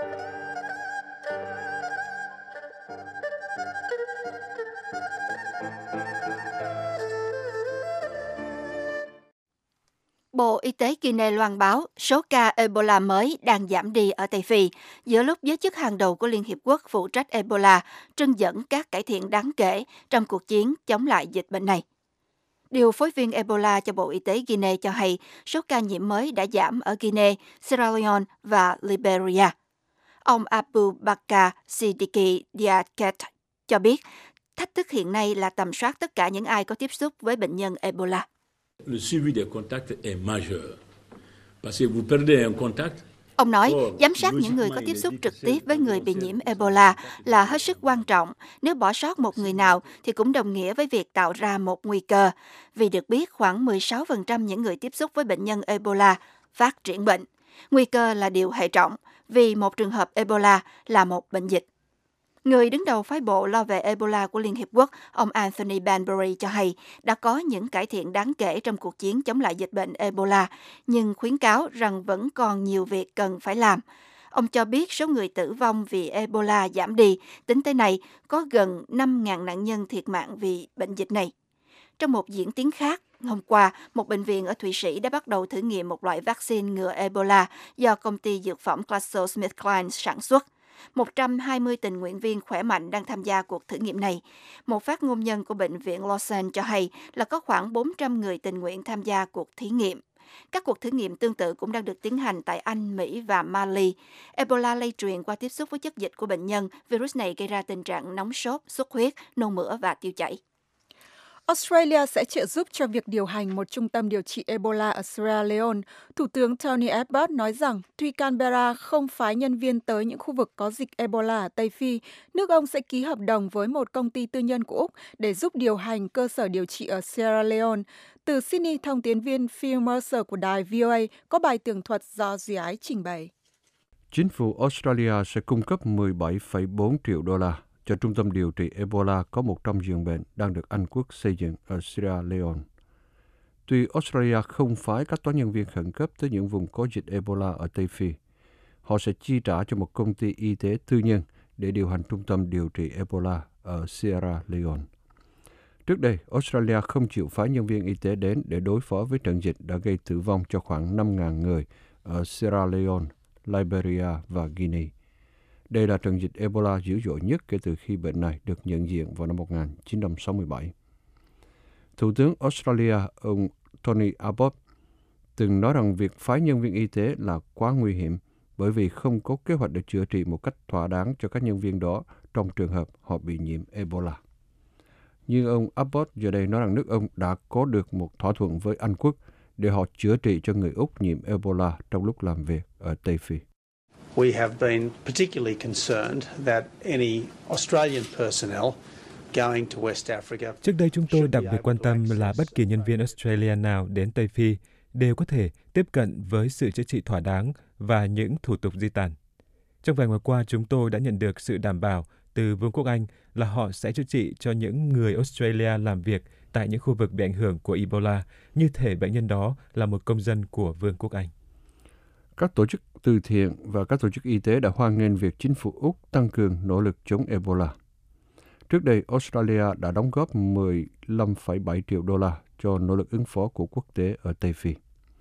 Bộ Y tế Guinea loan báo số ca Ebola mới đang giảm đi ở Tây Phi, giữa lúc giới chức hàng đầu của Liên Hiệp Quốc phụ trách Ebola trưng dẫn các cải thiện đáng kể trong cuộc chiến chống lại dịch bệnh này. Điều phối viên Ebola cho Bộ Y tế Guinea cho hay số ca nhiễm mới đã giảm ở Guinea, Sierra Leone và Liberia. Ông Abu Bakar Siddiqui Diaket cho biết thách thức hiện nay là tầm soát tất cả những ai có tiếp xúc với bệnh nhân Ebola. Le suivi des contacts est majeur. Parce que vous perdez un contact. Ông nói, giám sát những người có tiếp xúc trực tiếp với người bị nhiễm Ebola là hết sức quan trọng. Nếu bỏ sót một người nào thì cũng đồng nghĩa với việc tạo ra một nguy cơ. Vì được biết khoảng mười sáu phần trăm những người tiếp xúc với bệnh nhân Ebola phát triển bệnh. Nguy cơ là điều hệ trọng vì một trường hợp Ebola là một bệnh dịch. Người đứng đầu phái bộ lo về Ebola của Liên Hiệp Quốc, ông Anthony Banbury cho hay đã có những cải thiện đáng kể trong cuộc chiến chống lại dịch bệnh Ebola, nhưng khuyến cáo rằng vẫn còn nhiều việc cần phải làm. Ông cho biết số người tử vong vì Ebola giảm đi, tính tới nay có gần năm nghìn nạn nhân thiệt mạng vì bệnh dịch này. Trong một diễn tiến khác, hôm qua, một bệnh viện ở Thụy Sĩ đã bắt đầu thử nghiệm một loại vaccine ngừa Ebola do công ty dược phẩm GlaxoSmithKline sản xuất. một trăm hai mươi tình nguyện viên khỏe mạnh đang tham gia cuộc thử nghiệm này. Một phát ngôn nhân của bệnh viện Lausanne cho hay là có khoảng bốn trăm người tình nguyện tham gia cuộc thí nghiệm. Các cuộc thử nghiệm tương tự cũng đang được tiến hành tại Anh, Mỹ và Mali. Ebola lây truyền qua tiếp xúc với chất dịch của bệnh nhân. Virus này gây ra tình trạng nóng sốt, xuất huyết, nôn mửa và tiêu chảy. Australia sẽ trợ giúp cho việc điều hành một trung tâm điều trị Ebola ở Sierra Leone. Thủ tướng Tony Abbott nói rằng tuy Canberra không phái nhân viên tới những khu vực có dịch Ebola ở Tây Phi, nước ông sẽ ký hợp đồng với một công ty tư nhân của Úc để giúp điều hành cơ sở điều trị ở Sierra Leone. Từ Sydney, thông tín viên Phil Mercer của đài vê o a có bài tường thuật do Duy Ái trình bày. Chính phủ Australia sẽ cung cấp mười bảy phẩy bốn triệu đô la cho trung tâm điều trị Ebola có một trăm giường bệnh đang được Anh Quốc xây dựng ở Sierra Leone. Tuy Australia không phái các toán nhân viên khẩn cấp tới những vùng có dịch Ebola ở Tây Phi, họ sẽ chi trả cho một công ty y tế tư nhân để điều hành trung tâm điều trị Ebola ở Sierra Leone. Trước đây, Australia không chịu phái nhân viên y tế đến để đối phó với trận dịch đã gây tử vong cho khoảng năm nghìn người ở Sierra Leone, Liberia và Guinea. Đây là trận dịch Ebola dữ dội nhất kể từ khi bệnh này được nhận diện vào năm một nghìn chín trăm sáu mươi bảy. Thủ tướng Australia, ông Tony Abbott, từng nói rằng việc phái nhân viên y tế là quá nguy hiểm bởi vì không có kế hoạch để chữa trị một cách thỏa đáng cho các nhân viên đó trong trường hợp họ bị nhiễm Ebola. Nhưng ông Abbott giờ đây nói rằng nước ông đã có được một thỏa thuận với Anh Quốc để họ chữa trị cho người Úc nhiễm Ebola trong lúc làm việc ở Tây Phi. We have been particularly concerned that any Australian personnel going to West Africa. Trước đây chúng tôi đặc biệt quan tâm là bất kỳ nhân viên Australia nào đến Tây Phi đều có thể tiếp cận với sự chữa trị thỏa đáng và những thủ tục di tản. Trong vài ngày qua, chúng tôi đã nhận được sự đảm bảo từ Vương quốc Anh là họ sẽ chữa trị cho những người Australia làm việc tại những khu vực bị ảnh hưởng của Ebola, như thể bệnh nhân đó là một công dân của Vương quốc Anh. Các tổ chức từ thiện và các tổ chức y tế đã hoan nghênh việc chính phủ Úc tăng cường nỗ lực chống Ebola. Trước đây, Australia đã đóng góp mười lăm phẩy bảy triệu đô la cho nỗ lực ứng phó của quốc tế ở Tây Phi.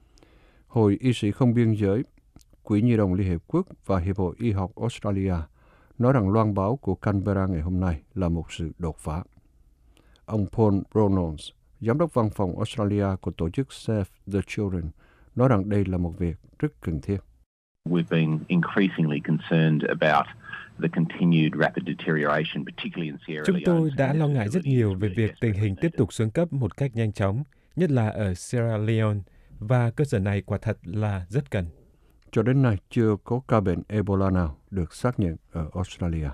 Hội Y sĩ không biên giới, Quỹ Nhi đồng Liên Hiệp Quốc và Hiệp hội Y học Australia nói rằng loan báo của Canberra ngày hôm nay là một sự đột phá. Ông Paul Reynolds, giám đốc văn phòng Australia của tổ chức Save the Children, nói rằng đây là một việc rất cần thiết. We've been increasingly concerned about the continued rapid deterioration, particularly in Sierra Leone. Chúng tôi đã lo ngại rất nhiều về việc tình hình tiếp tục xuống cấp một cách nhanh chóng, nhất là ở Sierra Leone, và cơ sở này quả thật là rất cần. Cho đến nay, chưa có ca bệnh Ebola nào được xác nhận ở Australia.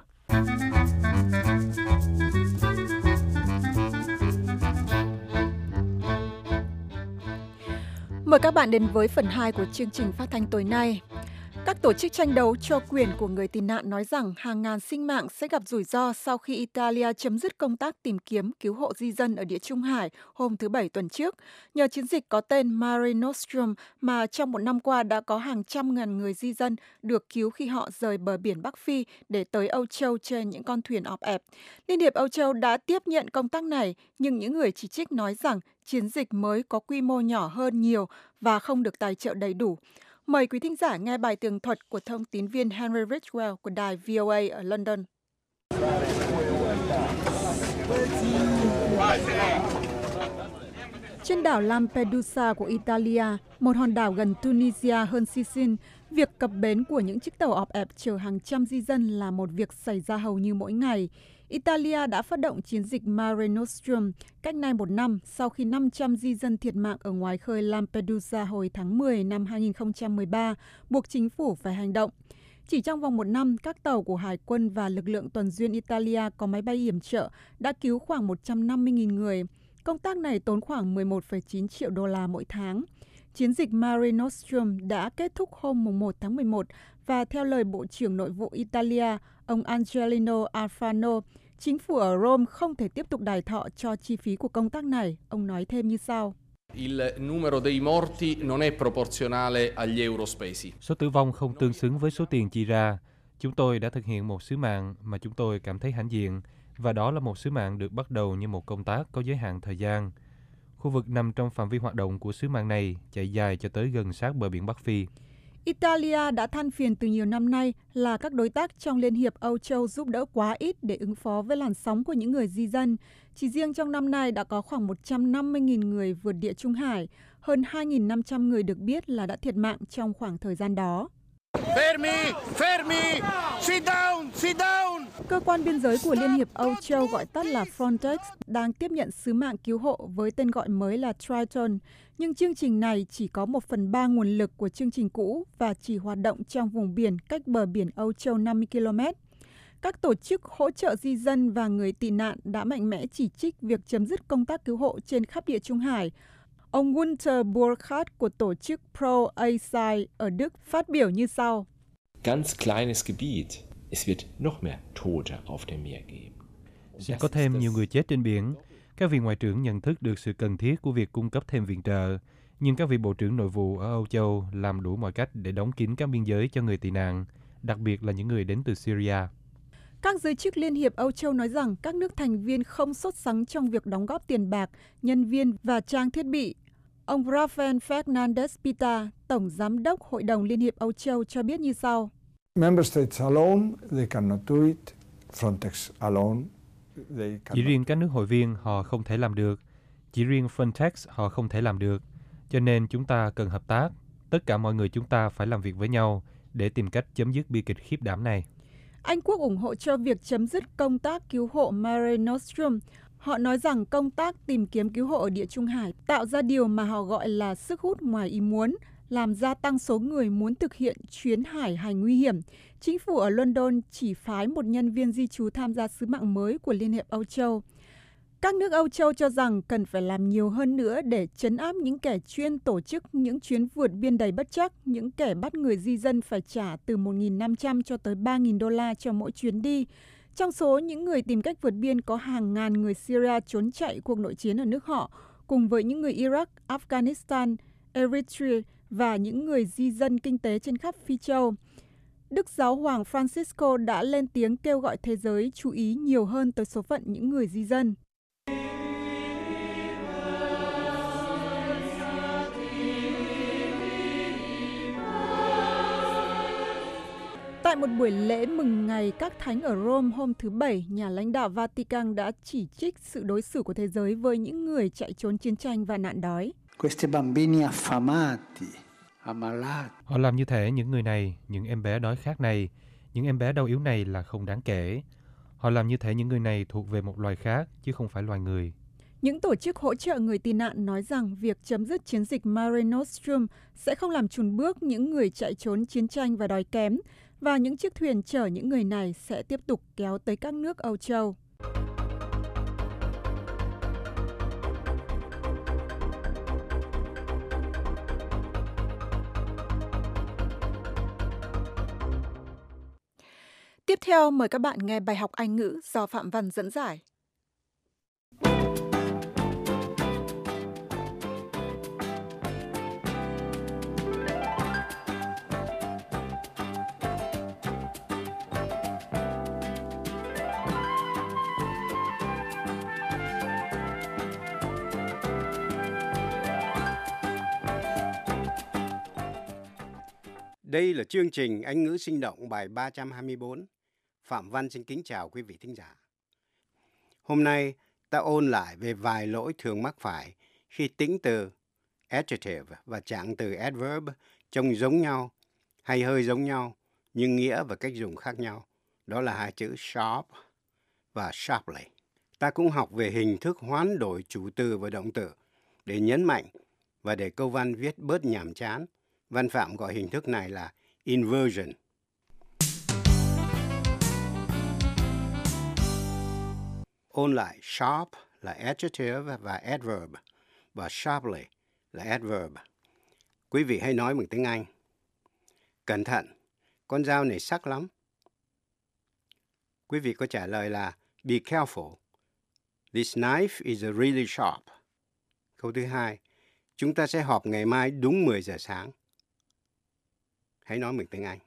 Mời các bạn đến với phần hai của chương trình phát thanh tối nay. Các tổ chức tranh đấu cho quyền của người tị nạn nói rằng hàng ngàn sinh mạng sẽ gặp rủi ro sau khi Italia chấm dứt công tác tìm kiếm cứu hộ di dân ở Địa Trung Hải hôm thứ Bảy tuần trước, nhờ chiến dịch có tên Mare Nostrum mà trong một năm qua đã có hàng trăm ngàn người di dân được cứu khi họ rời bờ biển Bắc Phi để tới Âu Châu trên những con thuyền ọp ẹp. Liên hiệp Âu Châu đã tiếp nhận công tác này, nhưng những người chỉ trích nói rằng chiến dịch mới có quy mô nhỏ hơn nhiều và không được tài trợ đầy đủ. Mời quý thính giả nghe bài tường thuật của thông tín viên Henry Ridgwell của đài vê o a ở London. Trên đảo Lampedusa của Italia, một hòn đảo gần Tunisia hơn Sicily, việc cập bến của những chiếc tàu ọp ẹp chở hàng trăm di dân là một việc xảy ra hầu như mỗi ngày. Italia đã phát động chiến dịch Mare Nostrum cách nay một năm sau khi năm trăm di dân thiệt mạng ở ngoài khơi Lampedusa hồi tháng mười năm hai nghìn không trăm mười ba, buộc chính phủ phải hành động. Chỉ trong vòng một năm, các tàu của Hải quân và lực lượng tuần duyên Italia có máy bay yểm trợ đã cứu khoảng một trăm năm mươi nghìn người. Công tác này tốn khoảng mười một phẩy chín triệu đô la mỗi tháng. Chiến dịch Mare Nostrum đã kết thúc hôm mùng một tháng mười một và theo lời Bộ trưởng Nội vụ Italia, ông Angelino Alfano, chính phủ ở Rome không thể tiếp tục đài thọ cho chi phí của công tác này. Ông nói thêm như sau. Il numero dei morti non è proporzionale agli euro spesi. Số tử vong không tương xứng với số tiền chi ra. Chúng tôi đã thực hiện một sứ mạng mà chúng tôi cảm thấy hãnh diện, và đó là một sứ mạng được bắt đầu như một công tác có giới hạn thời gian. Khu vực nằm trong phạm vi hoạt động của sứ mạng này chạy dài cho tới gần sát bờ biển Bắc Phi. Italia đã than phiền từ nhiều năm nay là các đối tác trong Liên hiệp Âu Châu giúp đỡ quá ít để ứng phó với làn sóng của những người di dân. Chỉ riêng trong năm nay đã có khoảng một trăm năm mươi nghìn người vượt Địa Trung Hải, hơn hai nghìn năm trăm người được biết là đã thiệt mạng trong khoảng thời gian đó. Fermi, fermi, sit down, sit down. Cơ quan biên giới của Liên hiệp Âu Châu gọi tắt là Frontex đang tiếp nhận sứ mạng cứu hộ với tên gọi mới là Triton, nhưng chương trình này chỉ có một phần ba nguồn lực của chương trình cũ và chỉ hoạt động trong vùng biển cách bờ biển Âu Châu năm mươi ki lô mét. Các tổ chức hỗ trợ di dân và người tị nạn đã mạnh mẽ chỉ trích việc chấm dứt công tác cứu hộ trên khắp Địa Trung Hải. Ông Günter Burkhardt của tổ chức Pro-Asile ở Đức phát biểu như sau. Ganz kleines Gebiet, es wird noch mehr Tote auf dem Meer geben. Sẽ có thêm nhiều người chết trên biển. Các vị ngoại trưởng nhận thức được sự cần thiết của việc cung cấp thêm viện trợ, nhưng các vị bộ trưởng nội vụ ở Âu Châu làm đủ mọi cách để đóng kín các biên giới cho người tị nạn, đặc biệt là những người đến từ Syria. Các giới chức Liên hiệp Âu Châu nói rằng các nước thành viên không sốt sắng trong việc đóng góp tiền bạc, nhân viên và trang thiết bị. Ông Rafael Fernandez Pita, Tổng Giám đốc Hội đồng Liên hiệp Âu Châu cho biết như sau. Member states alone, they cannot do it. Frontex alone, they cannot. Chỉ riêng các nước hội viên họ không thể làm được. Chỉ riêng Frontex họ không thể làm được. Cho nên chúng ta cần hợp tác. Tất cả mọi người chúng ta phải làm việc với nhau để tìm cách chấm dứt bi kịch khiếp đảm này. Anh Quốc ủng hộ cho việc chấm dứt công tác cứu hộ Mare Nostrum. Họ nói rằng công tác tìm kiếm cứu hộ ở Địa Trung Hải tạo ra điều mà họ gọi là sức hút ngoài ý muốn, làm gia tăng số người muốn thực hiện chuyến hải hành nguy hiểm. Chính phủ ở London chỉ phái một nhân viên di trú tham gia sứ mạng mới của Liên hiệp Âu Châu. Các nước Âu Châu cho rằng cần phải làm nhiều hơn nữa để trấn áp những kẻ chuyên tổ chức những chuyến vượt biên đầy bất trắc, những kẻ bắt người di dân phải trả từ một nghìn năm trăm cho tới ba nghìn đô la cho mỗi chuyến đi. Trong số những người tìm cách vượt biên có hàng ngàn người Syria trốn chạy cuộc nội chiến ở nước họ, cùng với những người Iraq, Afghanistan, Eritrea và những người di dân kinh tế trên khắp Phi Châu. Đức Giáo hoàng Francisco đã lên tiếng kêu gọi thế giới chú ý nhiều hơn tới số phận những người di dân. Tại một buổi lễ mừng ngày các thánh ở Rome hôm thứ Bảy, nhà lãnh đạo Vatican đã chỉ trích sự đối xử của thế giới với những người chạy trốn chiến tranh và nạn đói. Questi bambini affamati, ammalati. Họ làm như thể những người này, những em bé đói khát này, những em bé đau yếu này là không đáng kể. Họ làm như thể những người này thuộc về một loài khác, chứ không phải loài người. Những tổ chức hỗ trợ người tị nạn nói rằng việc chấm dứt chiến dịch Mare Nostrum sẽ không làm chùn bước những người chạy trốn chiến tranh và đói kém, và những chiếc thuyền chở những người này sẽ tiếp tục kéo tới các nước Âu Châu. Tiếp theo, mời các bạn nghe bài học Anh ngữ do Phạm Văn dẫn giải. Đây là chương trình Anh ngữ sinh động bài ba trăm hai mươi bốn. Phạm Văn xin kính chào quý vị thính giả. Hôm nay ta ôn lại về vài lỗi thường mắc phải khi tính từ adjective và trạng từ adverb trông giống nhau hay hơi giống nhau nhưng nghĩa và cách dùng khác nhau. Đó là hai chữ sharp và sharply. Ta cũng học về hình thức hoán đổi chủ từ và động từ để nhấn mạnh và để câu văn viết bớt nhàm chán. Văn phạm gọi hình thức này là inversion. Ôn lại, sharp là adjective và adverb, và sharply là adverb. Quý vị hãy nói bằng tiếng Anh. Cẩn thận, con dao này sắc lắm. Quý vị có trả lời là be careful. This knife is really sharp. Câu thứ hai, chúng ta sẽ họp ngày mai đúng mười giờ sáng. Hãy nói bằng tiếng Anh.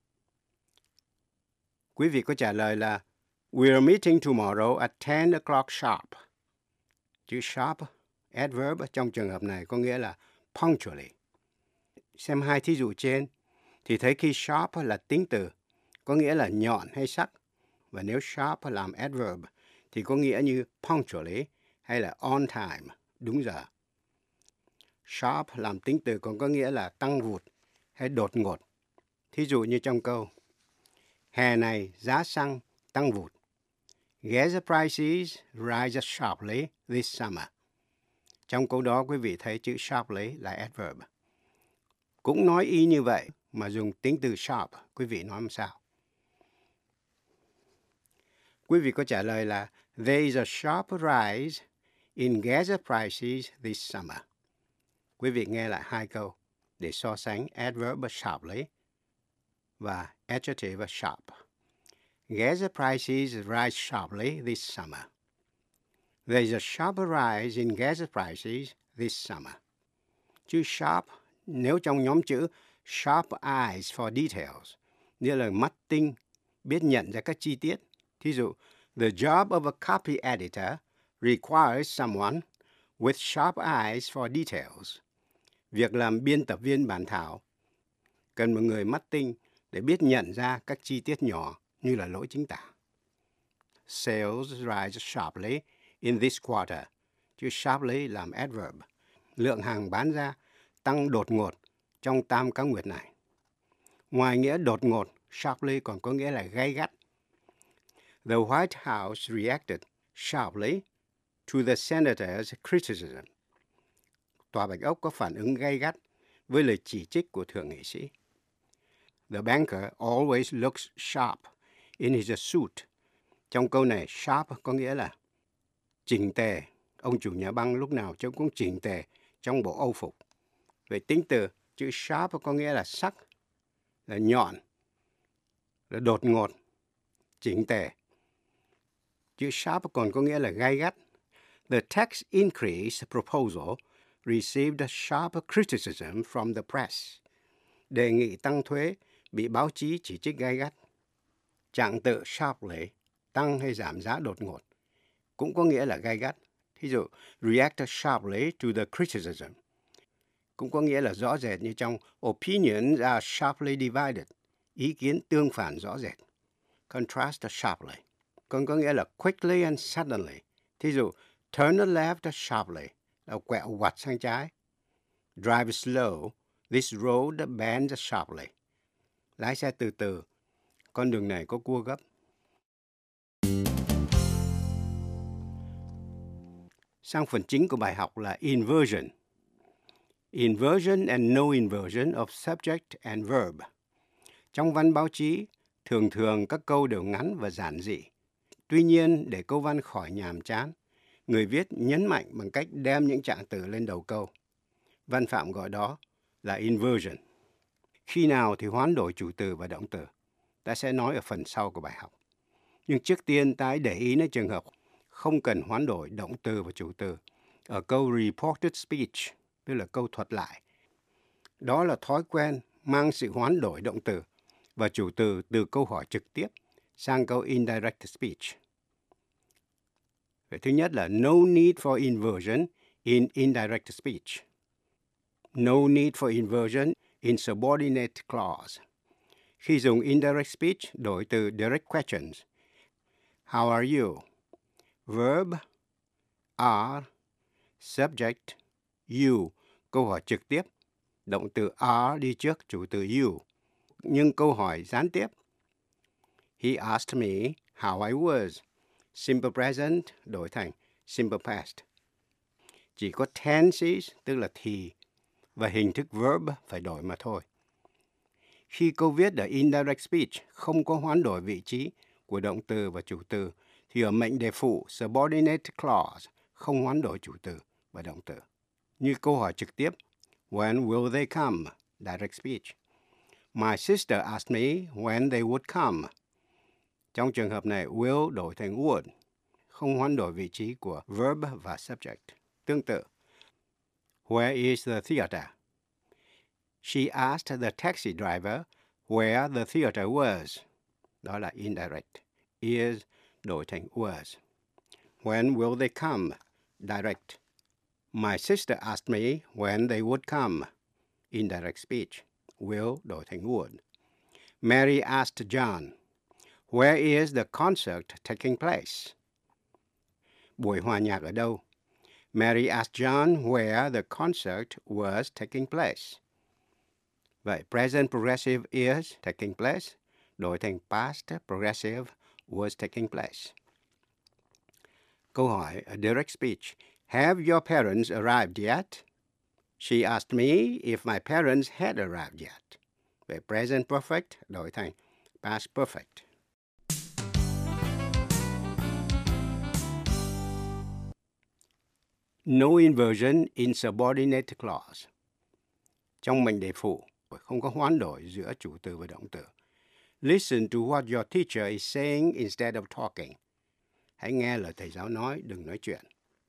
Quý vị có trả lời là we're meeting tomorrow at ten o'clock sharp. Chữ sharp, adverb trong trường hợp này có nghĩa là punctually. Xem hai thí dụ trên thì thấy khi sharp là tính từ, có nghĩa là nhọn hay sắc. Và nếu sharp làm adverb thì có nghĩa như punctually hay là on time, đúng giờ. Sharp làm tính từ còn có nghĩa là tăng vụt hay đột ngột. Thí dụ như trong câu, hè này giá xăng tăng vụt. Gas prices rise sharply this summer. Trong câu đó quý vị thấy chữ sharply là adverb. Cũng nói y như vậy mà dùng tính từ sharp, quý vị nói làm sao? Quý vị có trả lời là there is a sharp rise in gas prices this summer. Quý vị nghe lại hai câu để so sánh adverb sharply và adjective sharp. Gas prices rise sharply this summer. There is a sharp rise in gas prices this summer. Chữ sharp nếu trong nhóm chữ sharp eyes for details, nghĩa là mắt tinh, biết nhận ra các chi tiết. Thí dụ, the job of a copy editor requires someone with sharp eyes for details. Việc làm biên tập viên bản thảo cần một người mắt tinh để biết nhận ra các chi tiết nhỏ như là lỗi chính tả. Sales rise sharply in this quarter. Chữ sharply làm adverb. Lượng hàng bán ra tăng đột ngột trong tam cá nguyệt này. Ngoài nghĩa đột ngột, sharply còn có nghĩa là gay gắt. The White House reacted sharply to the senator's criticism. Tòa Bạch Ốc có phản ứng gay gắt với lời chỉ trích của thượng nghị sĩ. The banker always looks sharp in his suit. Trong câu này, sharp có nghĩa là chỉnh tề. Ông chủ nhà băng lúc nào trông cũng chỉnh tề trong bộ âu phục. Về tính từ, chữ sharp có nghĩa là sắc, là nhọn, là đột ngột, chỉnh tề. Chữ sharp còn có nghĩa là gay gắt. The tax increase proposal received sharp criticism from the press. Đề nghị tăng thuế bị báo chí chỉ trích gay gắt. Trạng từ sharply, tăng hay giảm giá đột ngột, cũng có nghĩa là gay gắt. Thí dụ, react sharply to the criticism, cũng có nghĩa là rõ rệt như trong opinions are sharply divided. ý kiến tương phản rõ rệt. Contrast sharply. Còn có nghĩa là quickly and suddenly. Thí dụ, turn left sharply là quẹo ngoặt sang trái. Drive slow, this road bends sharply. Lái xe từ từ, con đường này có cua gấp. Sang phần chính của bài học là inversion. Inversion and no inversion of subject and verb. Trong văn báo chí, thường thường các câu đều ngắn và giản dị. Tuy nhiên, để câu văn khỏi nhàm chán, người viết nhấn mạnh bằng cách đem những trạng từ lên đầu câu. Văn phạm gọi đó là inversion. Khi nào thì hoán đổi chủ từ và động từ? Ta sẽ nói ở phần sau của bài học. Nhưng trước tiên ta hãy để ý đến trường hợp không cần hoán đổi động từ và chủ từ ở câu reported speech, tức là câu thuật lại. Đó là thói quen mang sự hoán đổi động từ và chủ từ từ câu hỏi trực tiếp sang câu indirect speech. Vậy thứ nhất là no need for inversion in indirect speech. No need for inversion in subordinate clause. Khi dùng indirect speech, đổi từ direct questions. How are you? Verb, are, subject, you. Câu hỏi trực tiếp, động từ are đi trước chủ từ you. Nhưng câu hỏi gián tiếp. He asked me how I was. Simple present đổi thành simple past. Chỉ có tenses, tức là thì, và hình thức verb phải đổi mà thôi. Khi câu viết ở indirect speech không có hoán đổi vị trí của động từ và chủ từ, thì ở mệnh đề phụ subordinate clause không hoán đổi chủ từ và động từ. Như câu hỏi trực tiếp, when will they come? Direct speech. My sister asked me when they would come. Trong trường hợp này, will đổi thành would, không hoán đổi vị trí của verb và subject. Tương tự, where is the theater? She asked the taxi driver where the theater was. Đó là indirect. Is đổi thành was. When will they come? Direct. My sister asked me when they would come. Indirect speech. Will đổi thành would. Mary asked John, where is the concert taking place? Buổi hòa nhạc ở đâu? Mary asked John where the concert was taking place. Vậy, present progressive is taking place, đổi thành past progressive was taking place. Câu hỏi, a direct speech. Have your parents arrived yet? She asked me if my parents had arrived yet. Vậy, present perfect đổi thành past perfect. No inversion in subordinate clause. Trong mệnh đề phụ, không có hoán đổi giữa chủ từ và động từ. Listen to what your teacher is saying instead of talking. Hãy nghe lời thầy giáo nói, đừng nói chuyện.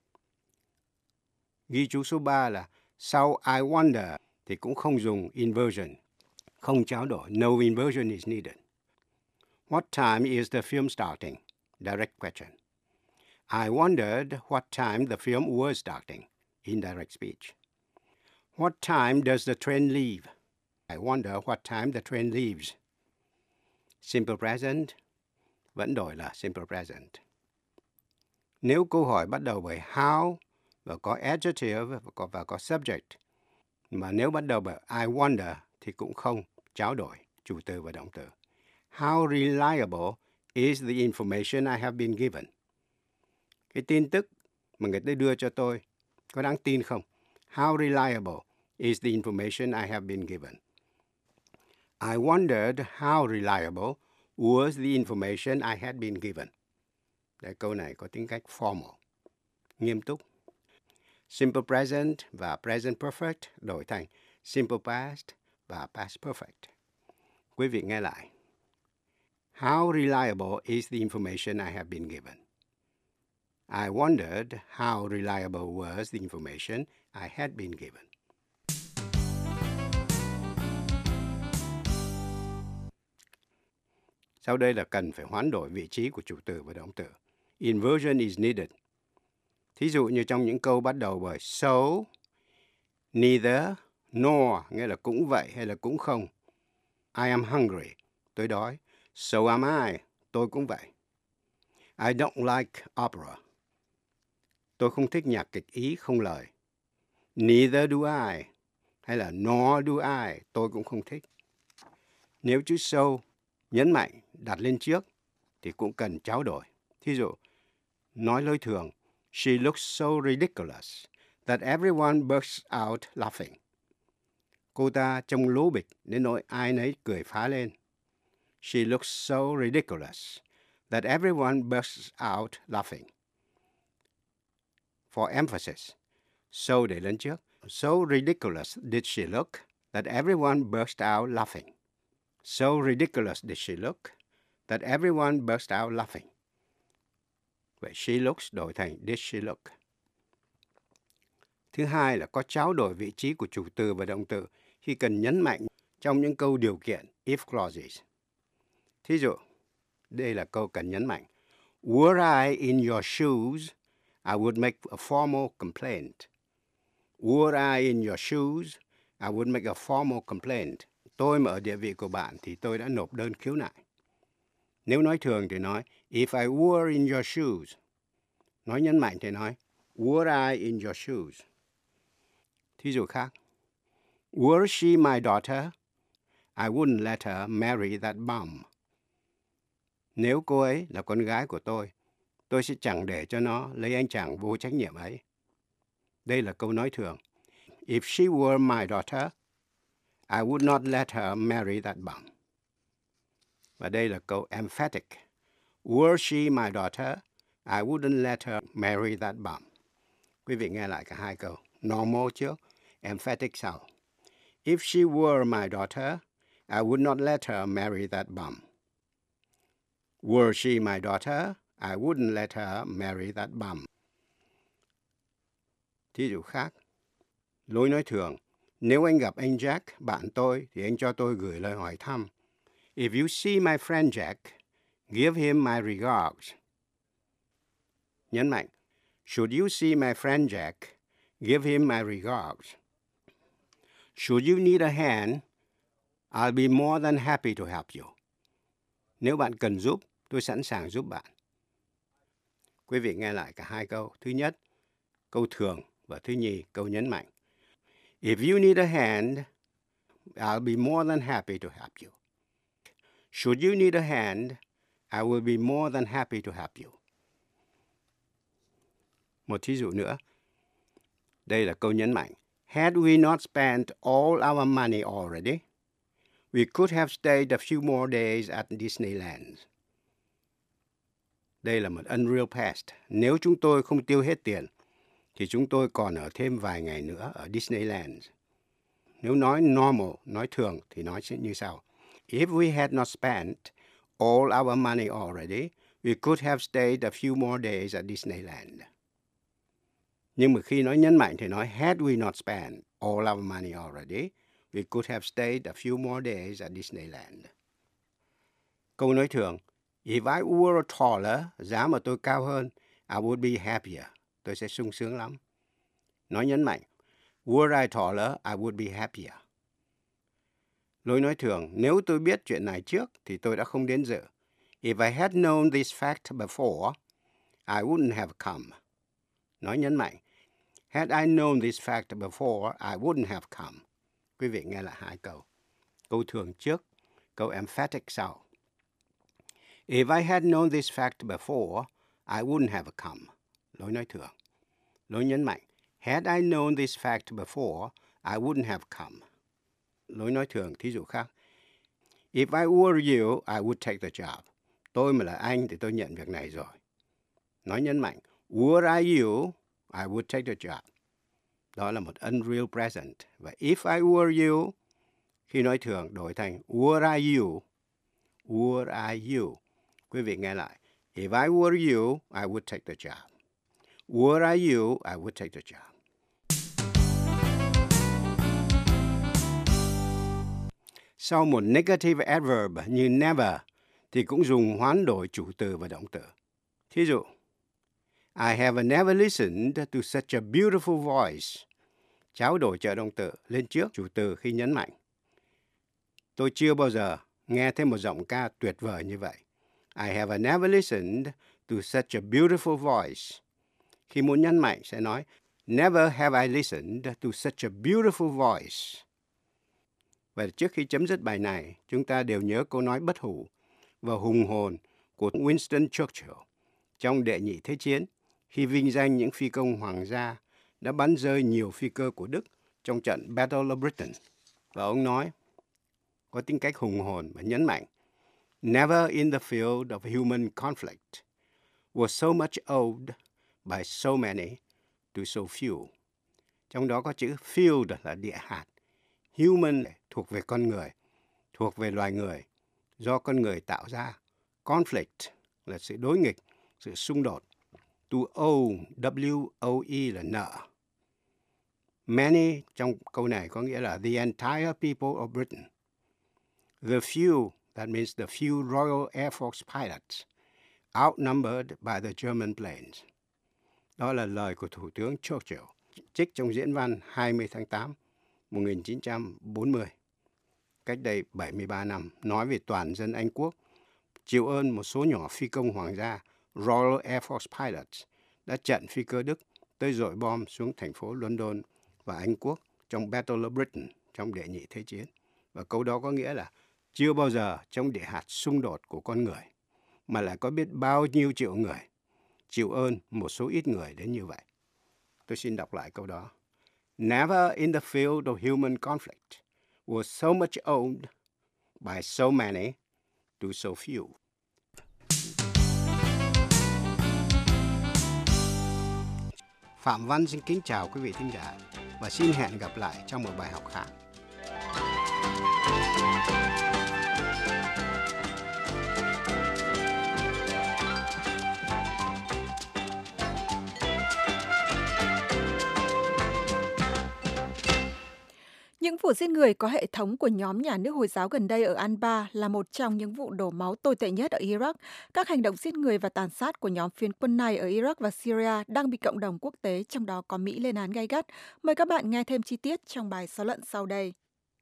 Ghi chú số ba là sau I wonder thì cũng không dùng inversion, không trao đổi. No inversion is needed. What time is the film starting? Direct question. I wondered what time the film was starting. Indirect speech. What time does the train leave? I wonder what time the train leaves. Simple present vẫn đổi là simple present. Nếu câu hỏi bắt đầu bởi how và có adjective và có, và có subject, mà nếu bắt đầu bởi I wonder thì cũng không trao đổi chủ từ và động từ. How reliable is the information I have been given? Cái tin tức mà người ta đưa cho tôi có đáng tin không? How reliable is the information I have been given? I wondered how reliable was the information I had been given. Đấy, câu này có tính cách formal, nghiêm túc. Simple present và present perfect đổi thành simple past và past perfect. Quý vị nghe lại. How reliable is the information I have been given? I wondered how reliable was the information I had been given. Sau đây là cần phải hoán đổi vị trí của chủ từ và động từ. Inversion is needed. Thí dụ như trong những câu bắt đầu bởi so, neither, nor, nghĩa là cũng vậy hay là cũng không. I am hungry. tôi đói. So am I, tôi cũng vậy. I don't like opera. Tôi không thích nhạc kịch Ý không lời. Neither do I, hay là nor do I, tôi cũng không thích. Nếu chữ so, nhấn mạnh, đặt lên trước, thì cũng cần trao đổi. Thí dụ, nói lối thường, she looks so ridiculous that everyone bursts out laughing. Cô ta trông lố bịch đến nỗi ai nấy cười phá lên. She looks so ridiculous that everyone bursts out laughing. For emphasis, so để lên trước. So ridiculous did she look that everyone burst out laughing. So ridiculous did she look that everyone burst out laughing. Vậy she looks đổi thành did she look. Thứ hai là có trao đổi vị trí của chủ từ và động từ khi cần nhấn mạnh trong những câu điều kiện if clauses. Thí dụ, đây là câu cần nhấn mạnh. Were I in your shoes, I would make a formal complaint. Were I in your shoes, I would make a formal complaint. Tôi mà ở địa vị của bạn thì tôi đã nộp đơn khiếu nại. Nếu nói thường thì nói, if I were in your shoes. Nói nhấn mạnh thì nói, were I in your shoes. Thí dụ khác. Were she my daughter, I wouldn't let her marry that bum. Nếu cô ấy là con gái của tôi, tôi sẽ chẳng để cho nó lấy anh chàng vô trách nhiệm ấy. Đây là câu nói thường. If she were my daughter, I would not let her marry that bum. Và đây là câu emphatic. Were she my daughter, I wouldn't let her marry that bum. Quý vị nghe lại cả hai câu. Normal trước, emphatic sau. If she were my daughter, I would not let her marry that bum. Were she my daughter, I wouldn't let her marry that bum. Thí dụ khác. Lối nói thường. Nếu anh gặp anh Jack, bạn tôi, thì anh cho tôi gửi lời hỏi thăm. If you see my friend Jack, give him my regards. Nhấn mạnh. Should you see my friend Jack, give him my regards. Should you need a hand, I'll be more than happy to help you. Nếu bạn cần giúp, tôi sẵn sàng giúp bạn. Quý vị nghe lại cả hai câu. Thứ nhất, câu thường, và thứ nhì, câu nhấn mạnh. If you need a hand, I'll be more than happy to help you. Should you need a hand, I will be more than happy to help you. Một thí dụ nữa. Đây là câu nhấn mạnh. Had we not spent all our money already, we could have stayed a few more days at Disneyland. Đây là một unreal past. Nếu chúng tôi không tiêu hết tiền, thì chúng tôi còn ở thêm vài ngày nữa ở Disneyland. Nếu nói normal, nói thường, thì nói như sau. If we had not spent all our money already, we could have stayed a few more days at Disneyland. Nhưng mà khi nói nhấn mạnh thì nói had we not spent all our money already, we could have stayed a few more days at Disneyland. Câu nói thường. If I were taller, giá mà tôi cao hơn, I would be happier. Tôi sẽ sung sướng lắm. Nói nhấn mạnh. Were I taller, I would be happier. Lối nói thường. Nếu tôi biết chuyện này trước, thì tôi đã không đến dự. If I had known this fact before, I wouldn't have come. Nói nhấn mạnh. Had I known this fact before, I wouldn't have come. Quý vị nghe lại hai câu. Câu thường trước, câu emphatic sau. If I had known this fact before, I wouldn't have come. Lối nói thường. Lối nhấn mạnh. Had I known this fact before, I wouldn't have come. Lối nói thường, thí dụ khác. If I were you, I would take the job. Tôi mà là anh thì tôi nhận việc này rồi. Nói nhấn mạnh. Were I you, I would take the job. Đó là một unreal present. Và if I were you, khi nói thường đổi thành were I you. Were I you. Quý vị nghe lại. If I were you, I would take the job. Were I you, I would take the job. Sau một negative adverb như never thì cũng dùng hoán đổi chủ từ và động từ. Thí dụ, I have never listened to such a beautiful voice. Trao đổi trợ động từ lên trước chủ từ khi nhấn mạnh. Tôi chưa bao giờ nghe thấy một giọng ca tuyệt vời như vậy. I have never listened to such a beautiful voice. Khi muốn nhấn mạnh sẽ nói, Never have I listened to such a beautiful voice. Và trước khi chấm dứt bài này, chúng ta đều nhớ câu nói bất hủ và hùng hồn của Winston Churchill trong Đệ Nhị Thế Chiến, khi vinh danh những phi công hoàng gia đã bắn rơi nhiều phi cơ của Đức trong trận Battle of Britain. Và ông nói, có tính cách hùng hồn và nhấn mạnh, Never in the field of human conflict was so much owed by so many to so few. Trong đó có chữ field là địa hạt, human thuộc về con người, thuộc về loài người, do con người tạo ra. Conflict là sự đối nghịch, sự xung đột. To owe, W O E là nợ. Many trong câu này có nghĩa là the entire people of Britain. The few, that means the few Royal Air Force pilots, outnumbered by the German planes. Đó là lời của Thủ tướng Churchill, trích trong diễn văn hai mươi tháng tám một nghìn chín trăm bốn mươi, cách đây bảy mươi ba năm, nói về toàn dân Anh Quốc, chịu ơn một số nhỏ phi công hoàng gia Royal Air Force pilots đã chặn phi cơ Đức tới dội bom xuống thành phố London và Anh Quốc trong Battle of Britain trong Đệ Nhị Thế Chiến. Và câu đó có nghĩa là chưa bao giờ trong địa hạt xung đột của con người mà lại có biết bao nhiêu triệu người chịu ơn một số ít người đến như vậy. Tôi xin đọc lại câu đó. Never in the field of human conflict was so much owed by so many to so few. Phạm Văn xin kính chào quý vị thính giả và xin hẹn gặp lại trong một bài học khác. Những vụ giết người có hệ thống của nhóm nhà nước Hồi giáo gần đây ở Anbar là một trong những vụ đổ máu tồi tệ nhất ở Iraq. Các hành động giết người và tàn sát của nhóm phiến quân này ở Iraq và Syria đang bị cộng đồng quốc tế, trong đó có Mỹ, lên án gay gắt. Mời các bạn nghe thêm chi tiết trong bài xã luận sau đây.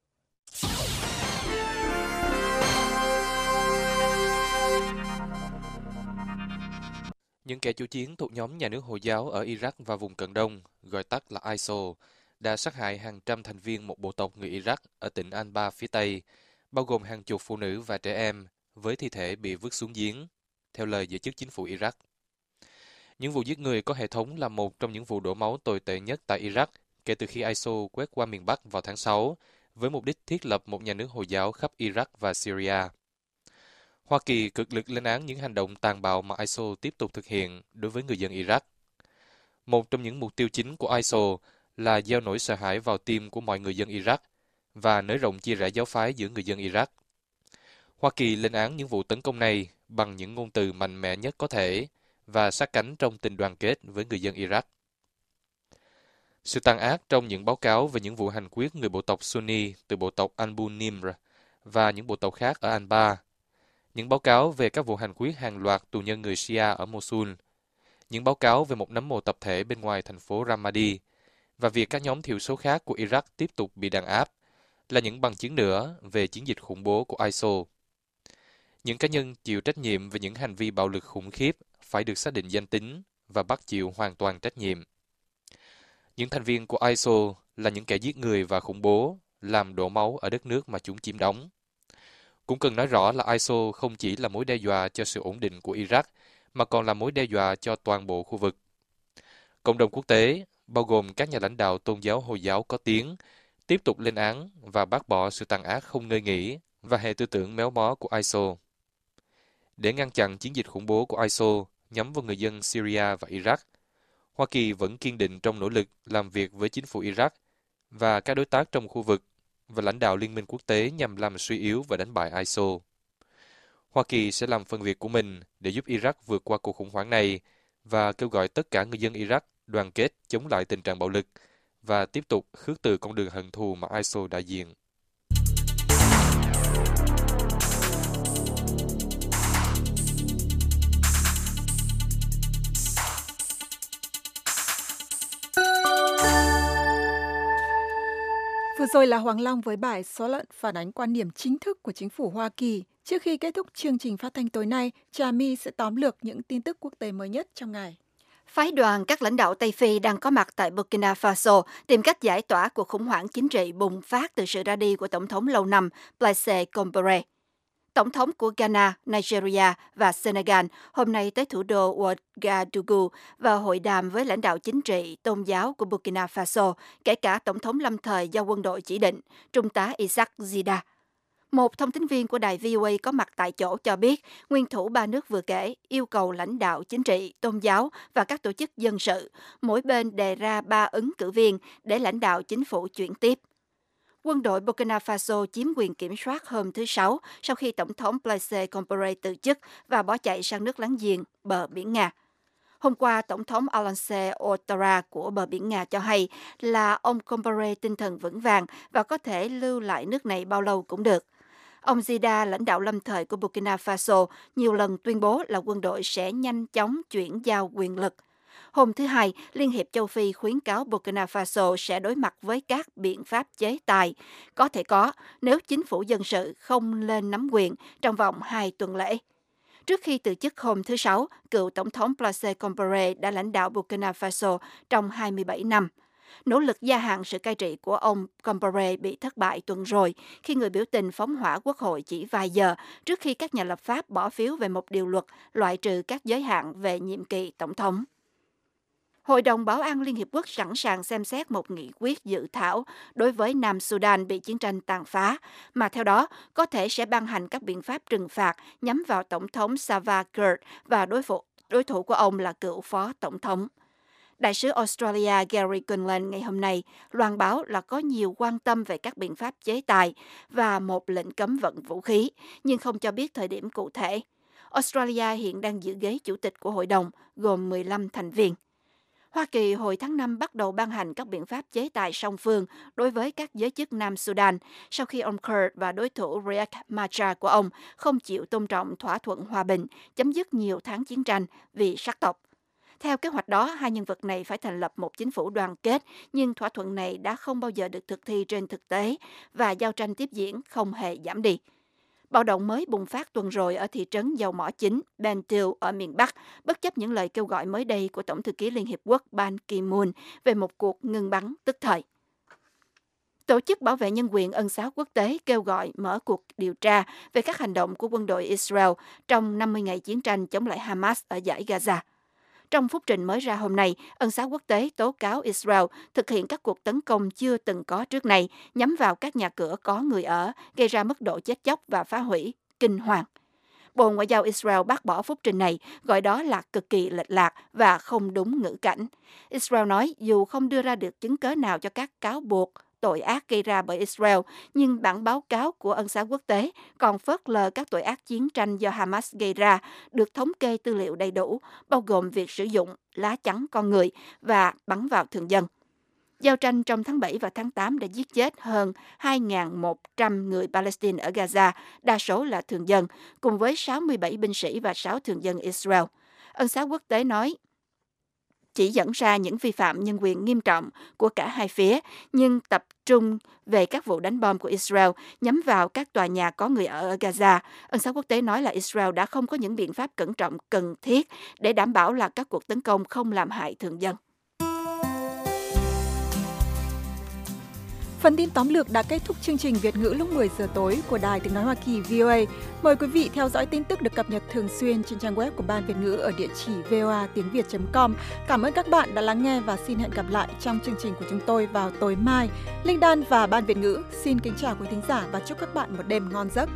Những kẻ chủ chiến thuộc nhóm nhà nước Hồi giáo ở Iraq và vùng Cận Đông, gọi tắt là i ét i эл, đã sát hại hàng trăm thành viên một bộ tộc người Iraq ở tỉnh Anbar phía Tây, bao gồm hàng chục phụ nữ và trẻ em, với thi thể bị vứt xuống giếng, theo lời giới chức chính phủ Iraq. Những vụ giết người có hệ thống là một trong những vụ đổ máu tồi tệ nhất tại Iraq kể từ khi i ét i эл quét qua miền Bắc vào tháng sáu, với mục đích thiết lập một nhà nước Hồi giáo khắp Iraq và Syria. Hoa Kỳ cực lực lên án những hành động tàn bạo mà i ét i эл tiếp tục thực hiện đối với người dân Iraq. Một trong những mục tiêu chính của i ét i эл là gieo nỗi sợ hãi vào tim của mọi người dân Iraq và nới rộng chia rẽ giáo phái giữa người dân Iraq. Hoa Kỳ lên án những vụ tấn công này bằng những ngôn từ mạnh mẽ nhất có thể và sát cánh trong tình đoàn kết với người dân Iraq. Sự tàn ác trong những báo cáo về những vụ hành quyết người bộ tộc Sunni từ bộ tộc Abu Nimr và những bộ tộc khác ở Anbar, những báo cáo về các vụ hành quyết hàng loạt tù nhân người Shia ở Mosul, những báo cáo về một nấm mồ tập thể bên ngoài thành phố Ramadi, và việc các nhóm thiểu số khác của Iraq tiếp tục bị đàn áp là những bằng chứng nữa về chiến dịch khủng bố của i ét i эл. Những cá nhân chịu trách nhiệm về những hành vi bạo lực khủng khiếp phải được xác định danh tính và bắt chịu hoàn toàn trách nhiệm. Những thành viên của i ét i эл là những kẻ giết người và khủng bố, làm đổ máu ở đất nước mà chúng chiếm đóng. Cũng cần nói rõ là i ét i эл không chỉ là mối đe dọa cho sự ổn định của Iraq, mà còn là mối đe dọa cho toàn bộ khu vực. Cộng đồng quốc tế, bao gồm các nhà lãnh đạo tôn giáo Hồi giáo có tiếng, tiếp tục lên án và bác bỏ sự tàn ác không ngơi nghỉ và hệ tư tưởng méo mó của i ét i эл. Để ngăn chặn chiến dịch khủng bố của i ét i эл nhắm vào người dân Syria và Iraq, Hoa Kỳ vẫn kiên định trong nỗ lực làm việc với chính phủ Iraq và các đối tác trong khu vực và lãnh đạo liên minh quốc tế nhằm làm suy yếu và đánh bại i ét i эл. Hoa Kỳ sẽ làm phần việc của mình để giúp Iraq vượt qua cuộc khủng hoảng này và kêu gọi tất cả người dân Iraq đoàn kết chống lại tình trạng bạo lực và tiếp tục khước từ con đường hận thù mà i ét i эл đại diện. Vừa rồi là Hoàng Long với bài Số lận phản ánh quan điểm chính thức của chính phủ Hoa Kỳ. Trước khi kết thúc chương trình phát thanh tối nay, Trà My sẽ tóm lược những tin tức quốc tế mới nhất trong ngày. Phái đoàn các lãnh đạo Tây Phi đang có mặt tại Burkina Faso tìm cách giải tỏa cuộc khủng hoảng chính trị bùng phát từ sự ra đi của Tổng thống lâu năm Blaise Compaoré. Tổng thống của Ghana, Nigeria và Senegal hôm nay tới thủ đô Ouagadougou và hội đàm với lãnh đạo chính trị, tôn giáo của Burkina Faso, kể cả Tổng thống lâm thời do quân đội chỉ định, Trung tá Isaac Zida. Một thông tín viên của đài vê o a có mặt tại chỗ cho biết, nguyên thủ ba nước vừa kể yêu cầu lãnh đạo chính trị, tôn giáo và các tổ chức dân sự, mỗi bên đề ra ba ứng cử viên để lãnh đạo chính phủ chuyển tiếp. Quân đội Burkina Faso chiếm quyền kiểm soát hôm thứ Sáu sau khi Tổng thống Blaise Compaoré từ chức và bỏ chạy sang nước láng giềng bờ biển Nga. Hôm qua, Tổng thống Alassane Ouattara của bờ biển Nga cho hay là ông Compaoré tinh thần vững vàng và có thể lưu lại nước này bao lâu cũng được. Ông Zida, lãnh đạo lâm thời của Burkina Faso, nhiều lần tuyên bố là quân đội sẽ nhanh chóng chuyển giao quyền lực. Hôm thứ Hai, Liên hiệp châu Phi khuyến cáo Burkina Faso sẽ đối mặt với các biện pháp chế tài, có thể có nếu chính phủ dân sự không lên nắm quyền trong vòng hai tuần lễ. Trước khi từ chức hôm thứ Sáu, cựu Tổng thống Blaise Compaoré đã lãnh đạo Burkina Faso trong hai mươi bảy năm. Nỗ lực gia hạn sự cai trị của ông Compaoré bị thất bại tuần rồi khi người biểu tình phóng hỏa quốc hội chỉ vài giờ trước khi các nhà lập pháp bỏ phiếu về một điều luật loại trừ các giới hạn về nhiệm kỳ tổng thống. Hội đồng Bảo an Liên Hiệp Quốc sẵn sàng xem xét một nghị quyết dự thảo đối với Nam Sudan bị chiến tranh tàn phá, mà theo đó có thể sẽ ban hành các biện pháp trừng phạt nhắm vào Tổng thống Salva Kiir và đối, phụ, đối thủ của ông là cựu Phó Tổng thống. Đại sứ Australia Gary Quinlan ngày hôm nay loan báo là có nhiều quan tâm về các biện pháp chế tài và một lệnh cấm vận vũ khí, nhưng không cho biết thời điểm cụ thể. Australia hiện đang giữ ghế chủ tịch của hội đồng, gồm mười lăm thành viên. Hoa Kỳ hồi tháng năm bắt đầu ban hành các biện pháp chế tài song phương đối với các giới chức Nam Sudan sau khi ông Kiir và đối thủ Riek Machar của ông không chịu tôn trọng thỏa thuận hòa bình, chấm dứt nhiều tháng chiến tranh vì sắc tộc. Theo kế hoạch đó, hai nhân vật này phải thành lập một chính phủ đoàn kết, nhưng thỏa thuận này đã không bao giờ được thực thi trên thực tế và giao tranh tiếp diễn không hề giảm đi. Bạo động mới bùng phát tuần rồi ở thị trấn dầu mỏ chính Bentil ở miền Bắc, bất chấp những lời kêu gọi mới đây của Tổng thư ký Liên Hiệp Quốc Ban Ki-moon về một cuộc ngừng bắn tức thời. Tổ chức bảo vệ nhân quyền ân xá quốc tế kêu gọi mở cuộc điều tra về các hành động của quân đội Israel trong năm mươi ngày chiến tranh chống lại Hamas ở dải Gaza. Trong phúc trình mới ra hôm nay, ân xá quốc tế tố cáo Israel thực hiện các cuộc tấn công chưa từng có trước này nhắm vào các nhà cửa có người ở, gây ra mức độ chết chóc và phá hủy kinh hoàng. Bộ Ngoại giao Israel bác bỏ phúc trình này, gọi đó là cực kỳ lệch lạc và không đúng ngữ cảnh. Israel nói dù không đưa ra được chứng cớ nào cho các cáo buộc tội ác gây ra bởi Israel, nhưng bản báo cáo của ân xá quốc tế còn phớt lờ các tội ác chiến tranh do Hamas gây ra, được thống kê tư liệu đầy đủ, bao gồm việc sử dụng lá chắn con người và bắn vào thường dân. Giao tranh trong tháng bảy và tháng tám đã giết chết hơn hai nghìn một trăm người Palestine ở Gaza, đa số là thường dân, cùng với sáu mươi bảy binh sĩ và sáu thường dân Israel. Ân xá quốc tế nói chỉ dẫn ra những vi phạm nhân quyền nghiêm trọng của cả hai phía, nhưng tập trung về các vụ đánh bom của Israel nhắm vào các tòa nhà có người ở Gaza. Ân xá quốc tế nói là Israel đã không có những biện pháp cẩn trọng cần thiết để đảm bảo là các cuộc tấn công không làm hại thường dân. Phần tin tóm lược đã kết thúc chương trình Việt ngữ lúc mười giờ tối của Đài Tiếng nói Hoa Kỳ vê o a. Mời quý vị theo dõi tin tức được cập nhật thường xuyên trên trang web của Ban Việt ngữ ở địa chỉ voa tiếng việt chấm com. Cảm ơn các bạn đã lắng nghe và xin hẹn gặp lại trong chương trình của chúng tôi vào tối mai. Linh Đan và Ban Việt ngữ xin kính chào quý thính giả và chúc các bạn một đêm ngon giấc.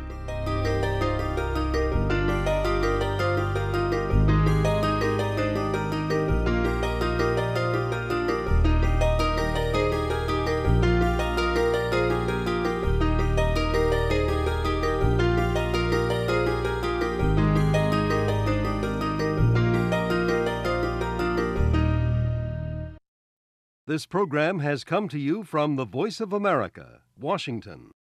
This program has come to you from the Voice of America, Washington.